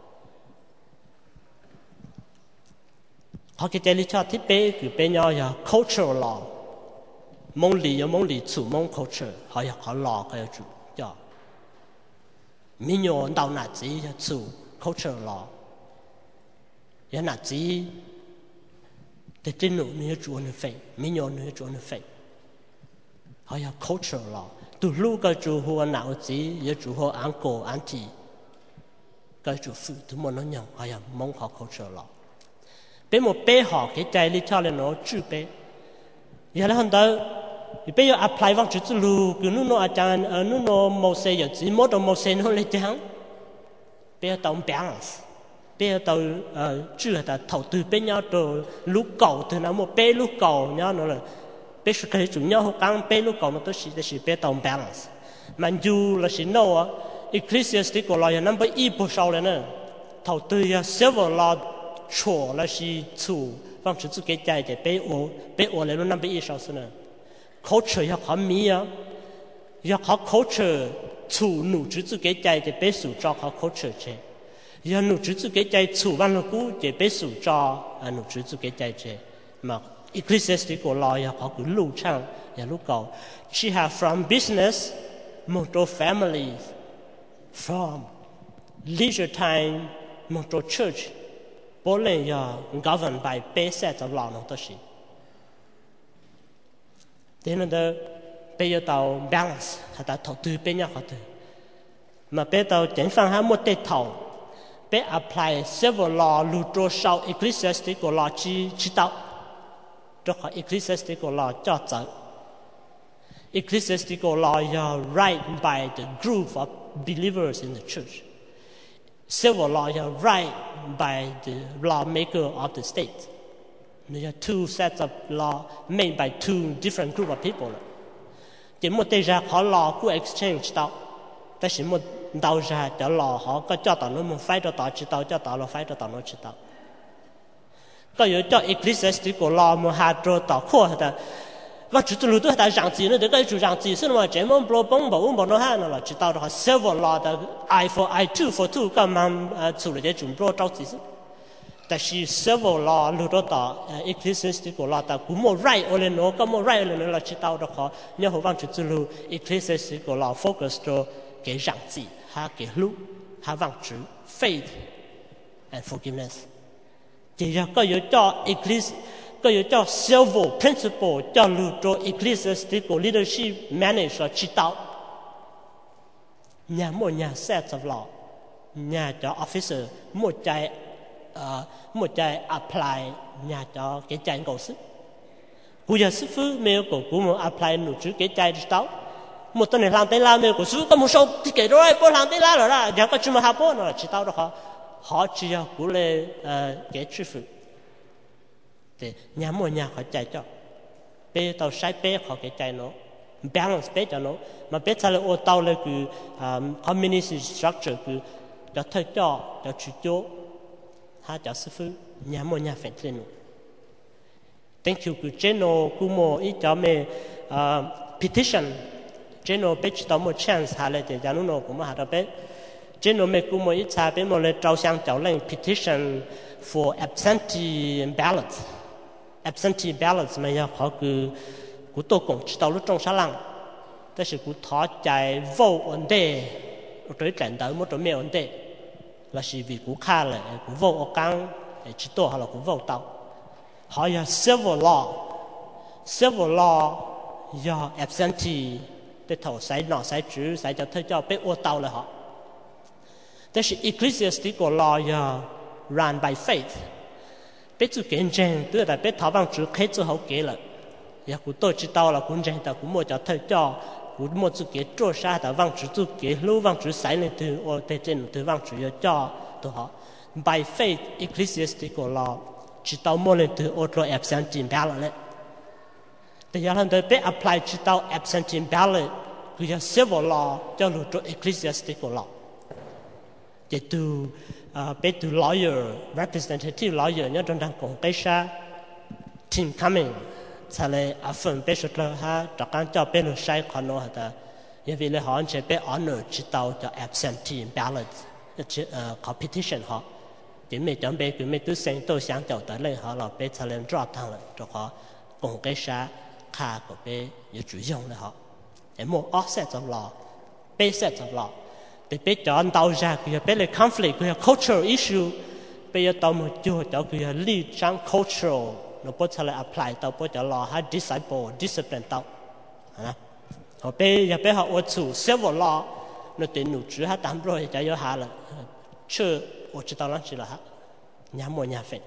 họ cái trái lý cho thiết kế cứ bên nhau ya cultural law mong lý chủ mong culture hay ya có law cái chủ cho mình nhớ đào nát gì ya chủ cultural law ya nát gì để trên nụ nữa chủ nó phải mình nhớ nữa chủ nó phải hay là culture law từ lúc cái chủ hồ nào gì ya chủ hồ uncle auntie cái chủ phụ từ một nó nhận hay là mong họ culture law bên một bé họ cái trái lý cho lên nó chữ bé ya là hơn đó bây giờ apply vào chữ lu cứ nóอาจารย์nó màu xe giờ chỉ mỗi đồng màu xe nó lấy trắng bây giờ tổng balance bây giờ tàu chưa là thầu từ bên nhau rồi lúc cầu từ nào một bé lúc cầu nhau nó là bé sự cái chủ nhau họ căng bé lúc cầu nó tôi chỉ bé tổng balance mà dù là chỉ đâu ecclesiastical law là number e bộ sau này nè thầu từ civil law chùa là chỉ chủ vâng chỉ cái trái để bé ở lại nó number e sau nữa culture ya có mi ya có culture chủ nụ chỉ cái trái để bé chủ cho có culture chứ ya nụ chỉ cái trái chủ văn là cũ để bé chủ cho nụ chỉ cái trái chứ mà ecclesiastical law ya có cái lưu trang ya lúc cầu she have from business một số families from leisure time một số church bố lên ya governed by base set of law nó đó gì thế nên đó bây giờ tàu balance hay ta thầu tư bên nhau họ tư mà bây tàu chính phản hai một tệ thầu bây apply civil law lưu trô sau ecclesiastical law chỉ tạo cho họ ecclesiastical law cho dẫn ecclesiastical law is right by the group of believers in the church civil law is right by the lawmaker of the state. There are two sets of law made by two different group of people. Chỉ một tây ra họ law của exchange tạo,但是một đầu ra cho law họ có cho tạo nó một phải cho tạo chỉ tạo cho tạo là phải cho tạo nó chỉ tạo. Có yếu cho ecclesiastical law một hạt rồi tạo khô hả ta? và chủ tôi tôi đã giảng gì nữa để cái chủ giảng gì xin mà chế mong blo bông bảo nó ha nó là chỉ tao đó several law the I for I two for two cái mà chủ để chúng blo trao gìแต่是 several law รู้ตัวต่อ ecclesiastical law แต่กูมั่ว right อะไรเนาะก็มั่ว right อะไรเนาะเราชิดเอาดอกเขาเนี่ยหัววันจุดจุลู ecclesiastical law focus ตัวเกี่ยวกับจีหาเกี่ยวรู้หาวันจุด faith and forgiveness เดี๋ยวก็有叫 ก็有叫 several principle 叫รู้ตัว ecclesiastical leadership manager ชิดเอาเนี่ยมั่วเนี่ย set of law เนี่ย叫 officer มั่วใจmột trái apply nhà cho cái trái cầu sức, bây giờ sư phụ mấy cái cũng muốn apply nụ chữ cái trái đó, một tuần này làm tới làm mấy cái sư có một số thì cái đó ai làm tới làm rồi đó, chẳng có chuyện mà học nữa là chỉ tao đó họ chỉ là cũng là cái sư phụ, thì nhà một nhà họ trái cho, bây tao sai bây họ cái trái nó, balance bây cho nó, mà bây giờ là ô tao là cái community structure cái cho thay cho chủ cho ha cho sư phụ nhà một nhà phèn lên thank you ku cheno ku mo ít cho me petition cheno bé chỉ tao một chance ha lại để cho nó cũng mà ha bé cheno me ku mo ít cha bé mo lại trao sang chào lên petition for absentee ballots mà ya khó ku tôi cũng chỉ tao lúc trong sáng lăngแต่是กูท้อใจ vote on day tôi trận tới một trong mấy on day là chỉ vì cú khai lại cú vô ở căng để chỉ tổ hay là cú vô tàu họ là civil law do absentee để thầu sai nọ sai chữ sai cho thấy cho biết ô tàu là họแต่是 ecclesiastical law do run by faith biết chữ kiến chân tức là biết thảo bằng chữ khai chữ hậu kế là ya cú tôi chỉ tàu là cú chân tàu cú mua cho thấy cho cú mua chữ kế trôi xa tàu bằng chữ kế lưu bằng chữ sai lên từ ô tây trên từ bằng chữ cho tụi họ by faith ecclesiastical law chỉ tàu mua lên từ ô tô absentee ballot đấyแต่ยังทันได้ไป apply chỉ tàu absentee ballotคือยัง civil law 叫做做 ecclesiastical law จะดูไปดู lawyer representative lawyer เนี่ยตรงนั้นของcái sa team coming才来affirm ไปสุดแล้วฮะจากการเจ้าเป็นใช้คนโน้ต因为咧好像被 honor 知道叫 absentee ballot 考 petition 哈點未準備佢未都成都想就得咧哈落俾才能 drop 堂了就可公嘅啥卡個俾要主用咧哈有冇 offset of law basic of law để俾chọn đầu ra佢俾le conflict 佢 cultural issue 俾要到冇做到佢 lead 上 cultural nó bắt才來 apply 到bắt就 law 係 discipline 到啊họ bây họ ôn chủ civil law nó tiền nụ chữ ha tám rồi cho yếu hà là chưa ôn chỉ tao lắm chỉ là ha nhà mua nhà phết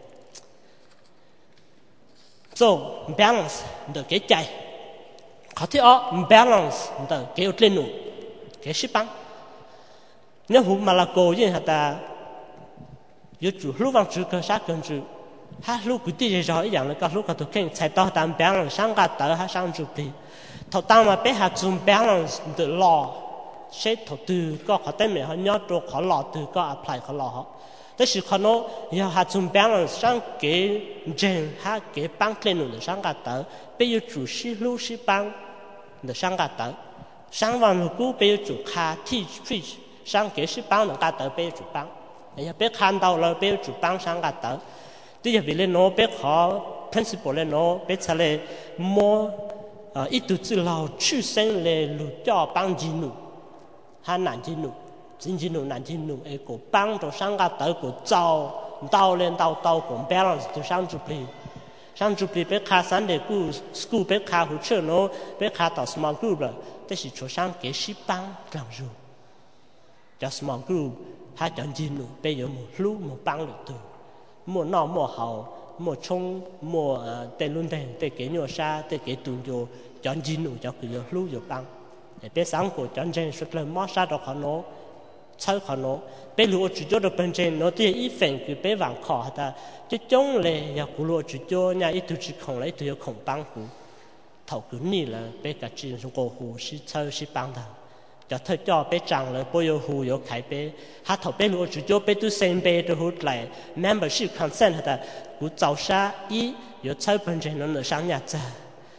so balance được cái chạy có thể balance được cái lên nụ cái ship băng nếu hụt mà là cố gì hả ta yếu chủ lúc vang chữ cơ sát cần chữ ha lúc cứ đi rồi dạng là các lúc các tôi khen chạy tao tam balance sang cả tờ ha sang chụp đi thầu tăng mà bé hạt zoom balance the law sẽ thầu từ có khó tên mình họ nhớ cho khó law từ có apply khó law họแต่是เขาเนาะ要หา zoom balance 上给人哈给帮client的上个的被有主事路是帮的上个的上完了过被有主卡 teach preach 上给是帮的个的被有主帮人家被看到了被有主帮上个的这些为了喏被好 principle 了喏被出来摸一肚子老出生来路叫帮进路，还难进路，真进路难进路，哎，个帮着上个头个招，到连到个 balance 就上主皮，上主皮被卡三的股 school 被卡胡车喏，被卡到 small group 了，但是出上给是帮让入，叫 small group， 还讲进路被有冇路冇帮了的，冇闹冇好。một trong một tên luôn tên tên cái nhiều xa tên cái tụi nhiều chọn gì nữa cho cái lưu nhiều bằng để biết sáng của chọn trên xuất lên mót xa đó họ nó chơi họ nó biết lưu chỉ cho được bên trên nó thì ít phần cứ biết vàng khó ta chứ chống lệ nhà của lưu chỉ cho nhà ít tụi chỉ không lấy tụi không bằng của thầu cứ nỉ là biết cả chuyện trong cổ hồ sĩ chơi sĩ bằng thằng cho thấy cho biết rằng là bây giờ hồ có khai biết hát thầu biết lưu chỉ cho biết tụi xem biết tụi hút lại membership consent ta cú cháu xa ý có chơi bên trên nó sang nhà cha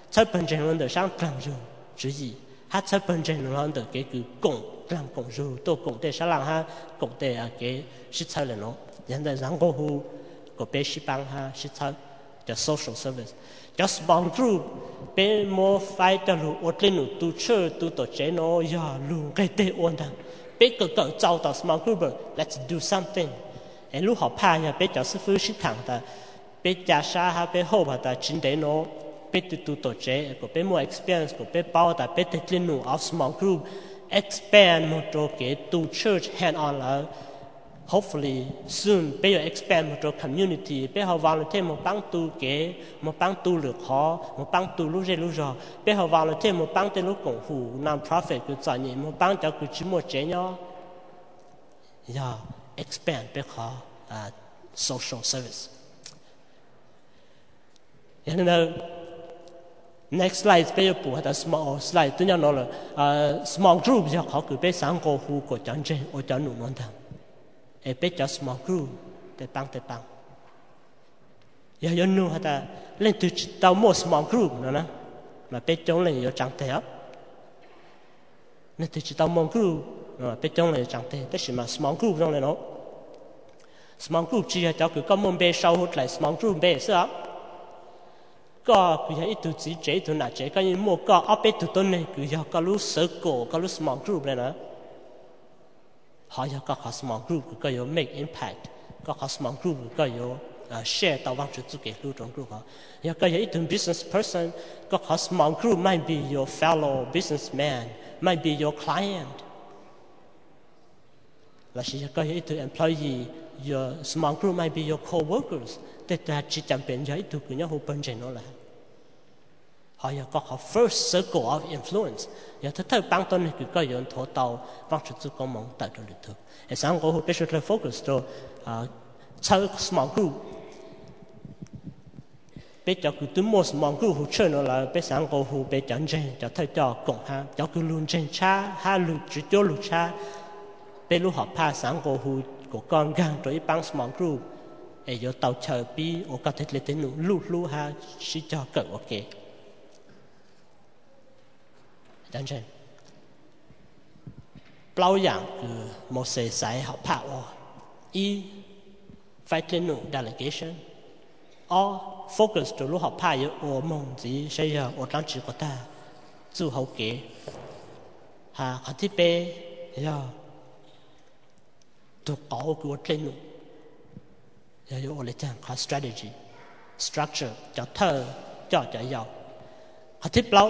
chơi bên trên luôn được sáng làm rồi chứ gì hát chơi bên trên luôn được cái cứ cùng làm cùng rồi tôi cùng để sáng làm ha cùng để cái shit chơi là nó hiện tại rằng cô hu có bé ship bang ha shit chơi the social service just small group bé mua phải cho lu ổn lên lu tu chơi tu tổ chế nó ya lu cái tệ ổn đằng bé cứ cỡ trâu tao small group let's do something em lu học pa ya bé cho sư phụ shit thằng ta bé trả sa ha bé hậu ha ta chính đấy nó bé tu tổ chế có bé mua experience có bé bao ta bé tự lên lu of small group expand một chỗ cái tu church hand on là hopefully soon bây giờ expand một chỗ community bây giờ volunteer một bang tu cái một bang tu lực họ một bang tu lúc rồi bây giờ volunteer một bang tên lúc cộng hủ non-profit cứ chọn nhỉ một bang cho cứ chỉ một chế nhau yeah expand bây giờ social service nên next slide bây giờ bù hay là small slide tôi nhớ nó là small group giờ họ cứ bây sáng cô hủ của chọn chế ở chọn nụ non thằng bây giờ small group để bang giờ giờ nu hay là lên từ tàu mua small group nữa nè mà bây giờ lên giờ chẳng thể nên từ tàu mua group mà bây giờ lên chẳng thể thế mà small group trong này nó small group chỉ là cho cứ có môn bây sau hút lại small group bây sao có cứ ít tu chỉ chế tu nãy chế cái như mua có ở bây tu tôn này cứ giờ có lúc circle có lúc small group này nè họ giờ có small group có有 make impact có small group có有share 到往出自己路中 group giờ có有一种 business person có small group might be your fellow businessman might be your client là chỉ có有一种 employee your small group might be your co-workersแต่แต่chỉจำเป็นจะ一种个nhau bên trên nó là họ giờ có first circle of influence giờ thứ thứ bang tôn cứ có những thổ tàu vang xuất zu công mong tại trong lịch sử sáng có hội special focus cho chơi small group bây giờ cứ tụi mua small group hỗ trợ nó là bây sáng có hội bây giờ trên cho thay cho cộng ha cho cứ luôn trên cha ha luôn chỉ cho luôn cha bây lúc họ pa sáng có hội của con gang rồi bang small group ấy giờ tàu chờ bi ở các thiết lên nụ lu ha chỉ cho cỡ ok đàn chân bao dạng cứ một sự sai học phạt y phải lên nụ delegation or focus cho lúc học phạt ở mong gì sẽ giờ ở trong chỉ có ta dù hậu kế ha có thiết be giờ tụ có của lên nụ giờ ở lại chẳng có strategy structure cho thơ cho giàu có thiết bao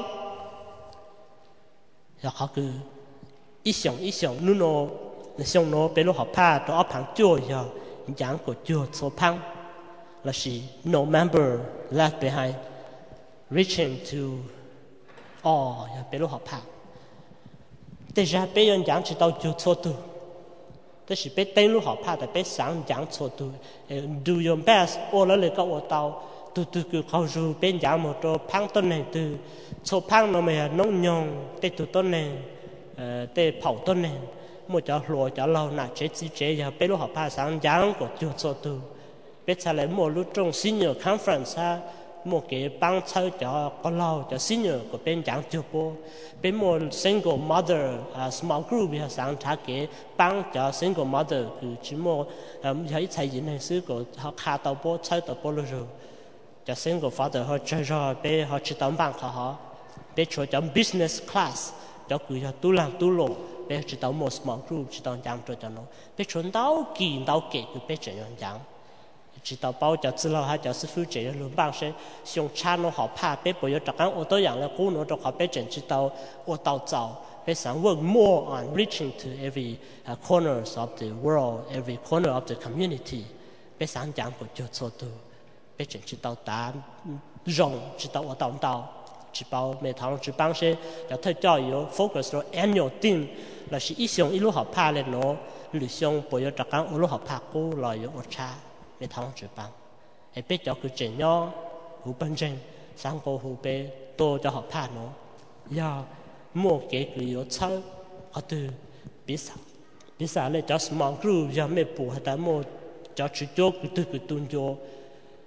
giờ họ cứ ít sống nó xong nó bé lúc học pa đó ấp hàng chua giờ giảng của chua số phăng là gì no member left behind reaching to all giờ bé lúc học pa thế ra bé nhân giảng chỉ tao chua số tu thế là bé tên lúc học pa thì bé sáng giảng số tu do your best all là lấy cái tao từ cứ khâu rồi bên giảng một chỗ phăng tôn này từ số phăng nó mới nông nhong tê từ tôn này tê phẩu tôn này một chỗ lúa chỗ lâu nãy chế giờ bên lúc học pa sáng giảng của chưa số từ bên sau lại một lúc trong senior conference ha một cái bang chơi cho con lâu cho senior của bên giảng chưa po bên một single mother small group ha sáng thả cái bang cho single mother cứ chỉ một thấy thầy gì này xứ của họ khá tàu po chơi tàu po rồi cho single father họ chơi rồi bé họ chỉ tóm bằng họ bé cho business class cho cứ cho tu làm tu lộ bé chỉ tóm một small group chỉ tóm giảng cho nó bé chuẩn đau kỳ đau kệ cứ bé chỉ nhận giảng chỉ tóm bao cho资料还cho师傅只轮帮些用差nó họ怕bé bây giờ tất cả ô tô dạng là cũ nó cho họ bé chỉ tóm ô tô giàu bé sáng work more on reaching to every corners of the world every corner of the community bé sáng giảng của cho số tu bé chỉ tàu tá rộng chỉ tàu ở tàu chỉ bao mấy tháng chỉ bằng些要特教育 focus 到 annual theme là是一项一路học pa lên nó lựa chọn bây giờ tất cả một路học pa cố lại ở cha mấy tháng chỉ bằng ấy bé cho cứ chỉ nhau hữu bên trên sáng cô hữu bé tô cho học pa nó giờ mua cái cứ ở chơi ở từ biết sao lại cho small group giờ mấy bố hay ta mua cho chú cho cứ từ cứ tuân cho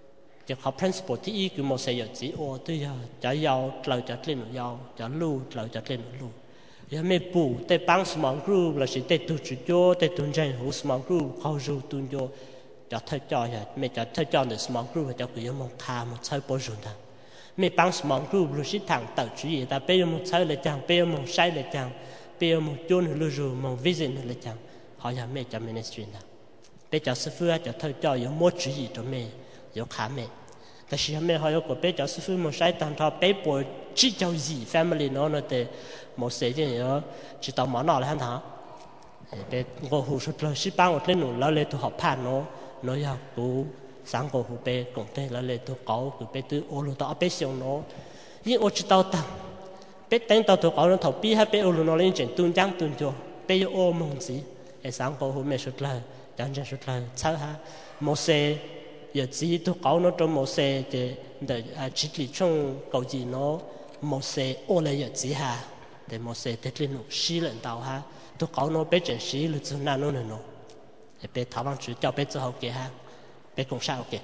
จะเขา principle ที่อีคือโมเสสจีโอตัวอยาจะยาวเราจะเล่นหนูยาวจะลู่เราจะเล่นหนูลู่ยังไม่ปูแต่ปังสมองรูเราสิแต่ตุจุดโยแต่ตุนใจหูสมองรูเขาจูตุนโยจะเท่าจอยไม่จะเท่าจอยในสมองรูจะคือยังมองคามองใช้ปจุนทางไม่ปังสมองรูรู้สิทางต่างจุดแต่ไปยังมองใช้เลยจังไปยังมองใช้เลยจังไปยังมองโยนรู้จูมองวิจิตรเลยจังเขายังไม่จะ ministry นะไปจะสื่อฟื้นจะเท่าจอยยังมั่วจุดตัวไม่ยังขาไม่แต่สิ่งที่เขาอยากไปจะสื่อฟื้นมองใช้ตามท้าไปปวดจีเจ้าจี family น้องนั่นแต่มองเสียอย่างเงี้ยจีตามหมอนอเลยฮันท้าไปกูหูสุดเลยสิบ้าง我เล่นหนูแล้วเลยตัวหอบผ่านเนาะน้อยากกูsángกูหูไปกงเต้แล้วเลยตัวเก่าคือไปตัวโอลูตัวเอาไปเสียงเนาะยิ่งโอจีเตาตังไปแต่งตัวตัวเก่าแล้วถอดปีให้ไปโอลูนอเล่นเจนตุนจังตุนโจไปโอมงสิไอ้sángกูหูไม่สุดเลยจังจะสุดเลยเช่าฮะโมเส有几多搞那种某些的智力中高级喏，某些我来有几下，的某些的这种私人道哈，都搞那被真实了就那弄的喏，被台湾主教被之后给哈，被共产给。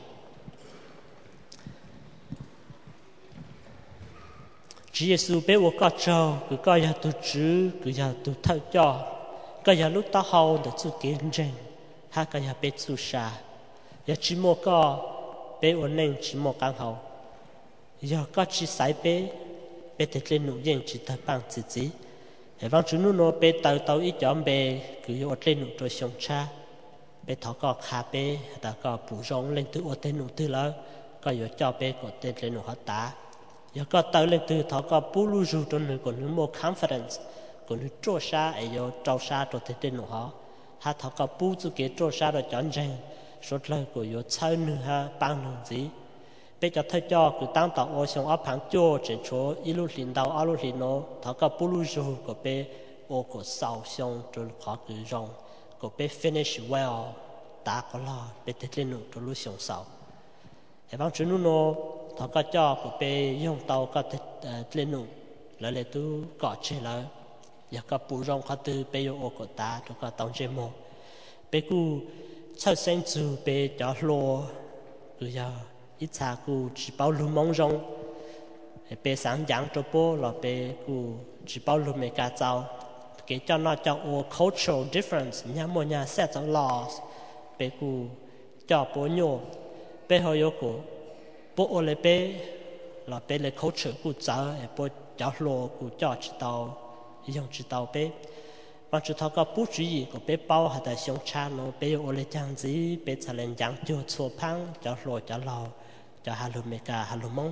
只耶稣被我搞着，佢个也都知，佢也都偷着，个也lúc到後的做見證，他個也被自殺。giờ chỉ một cái bé ổn định chỉ một căn hộ giờ có chỉ sai bé bé thật lên nụ yên chỉ tập bằng chỉ chỉ hệ vang chúng nó bé tàu tàu ít chọn bé cứ ổn lên nụ rồi sống cha bé thọ có khá bé đã có bù rong lên từ ổn lên nụ từ đó có giờ cho bé có tên lên nụ hết ta giờ có tàu lên từ thọ có bù lu du trong nụ còn nụ một confidence còn nụ trôi xa ấy giờ trâu xa rồi tên lên nụ họ ha thọ có bù chu kế trôi xa rồi chọn rằng số lời của yo chơi nữa ha bằng nữa gì bây giờ thay cho cứ tăng tạo ô xong áp hàng cho trên chỗ ilu linh đạo alu linh nó thằng cái bulu rồi của bé ô của sau xong rồi khó cứ rong của bé finish well ta có lo bé tết lên nữa rồi lúc xong sau hệ vang chuyện nó thằng cái cho của bé dùng tàu cái tết lên nữa lại lại tu gõ chơi lại giờ cái bulu rong cái từ bé ô của ta rồi cái tàu chơi mò bé cứ sau sinh chú bé cho lo cứ giờ ít xa cứ chỉ bảo lu mong rong bé sáng giảng cho bố là bé cứ chỉ bảo lu mấy cái cháu cái cho nó cho cultural difference nhà mỗi nhà set of laws bé cứ cho bố nhổ bé họ yêu cô bố ở bé là bé là culture cứ cháu bố cho lo cứ cho chỉ tao dùng chỉ tao bé bằng chú thọ có bút chú ý của bé bao hay là sống cha nó bé ở lại chẳng gì bé trả lên chẳng cho số phăng cho lò cho lò cho hà lù mẹ cả hà lù mông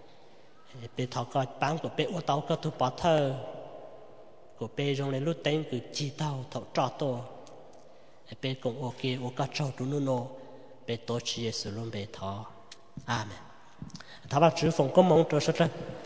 bé thọ có bán của bé ô tàu có tu bỏ thơ của bé trong lên lúc tên cứ chỉ tàu thọ trọ to bé cũng ok ô cá trâu tụi nó bé tổ chức sự luôn bé thọ amen thọ bằng chú phòng có mong cho rất là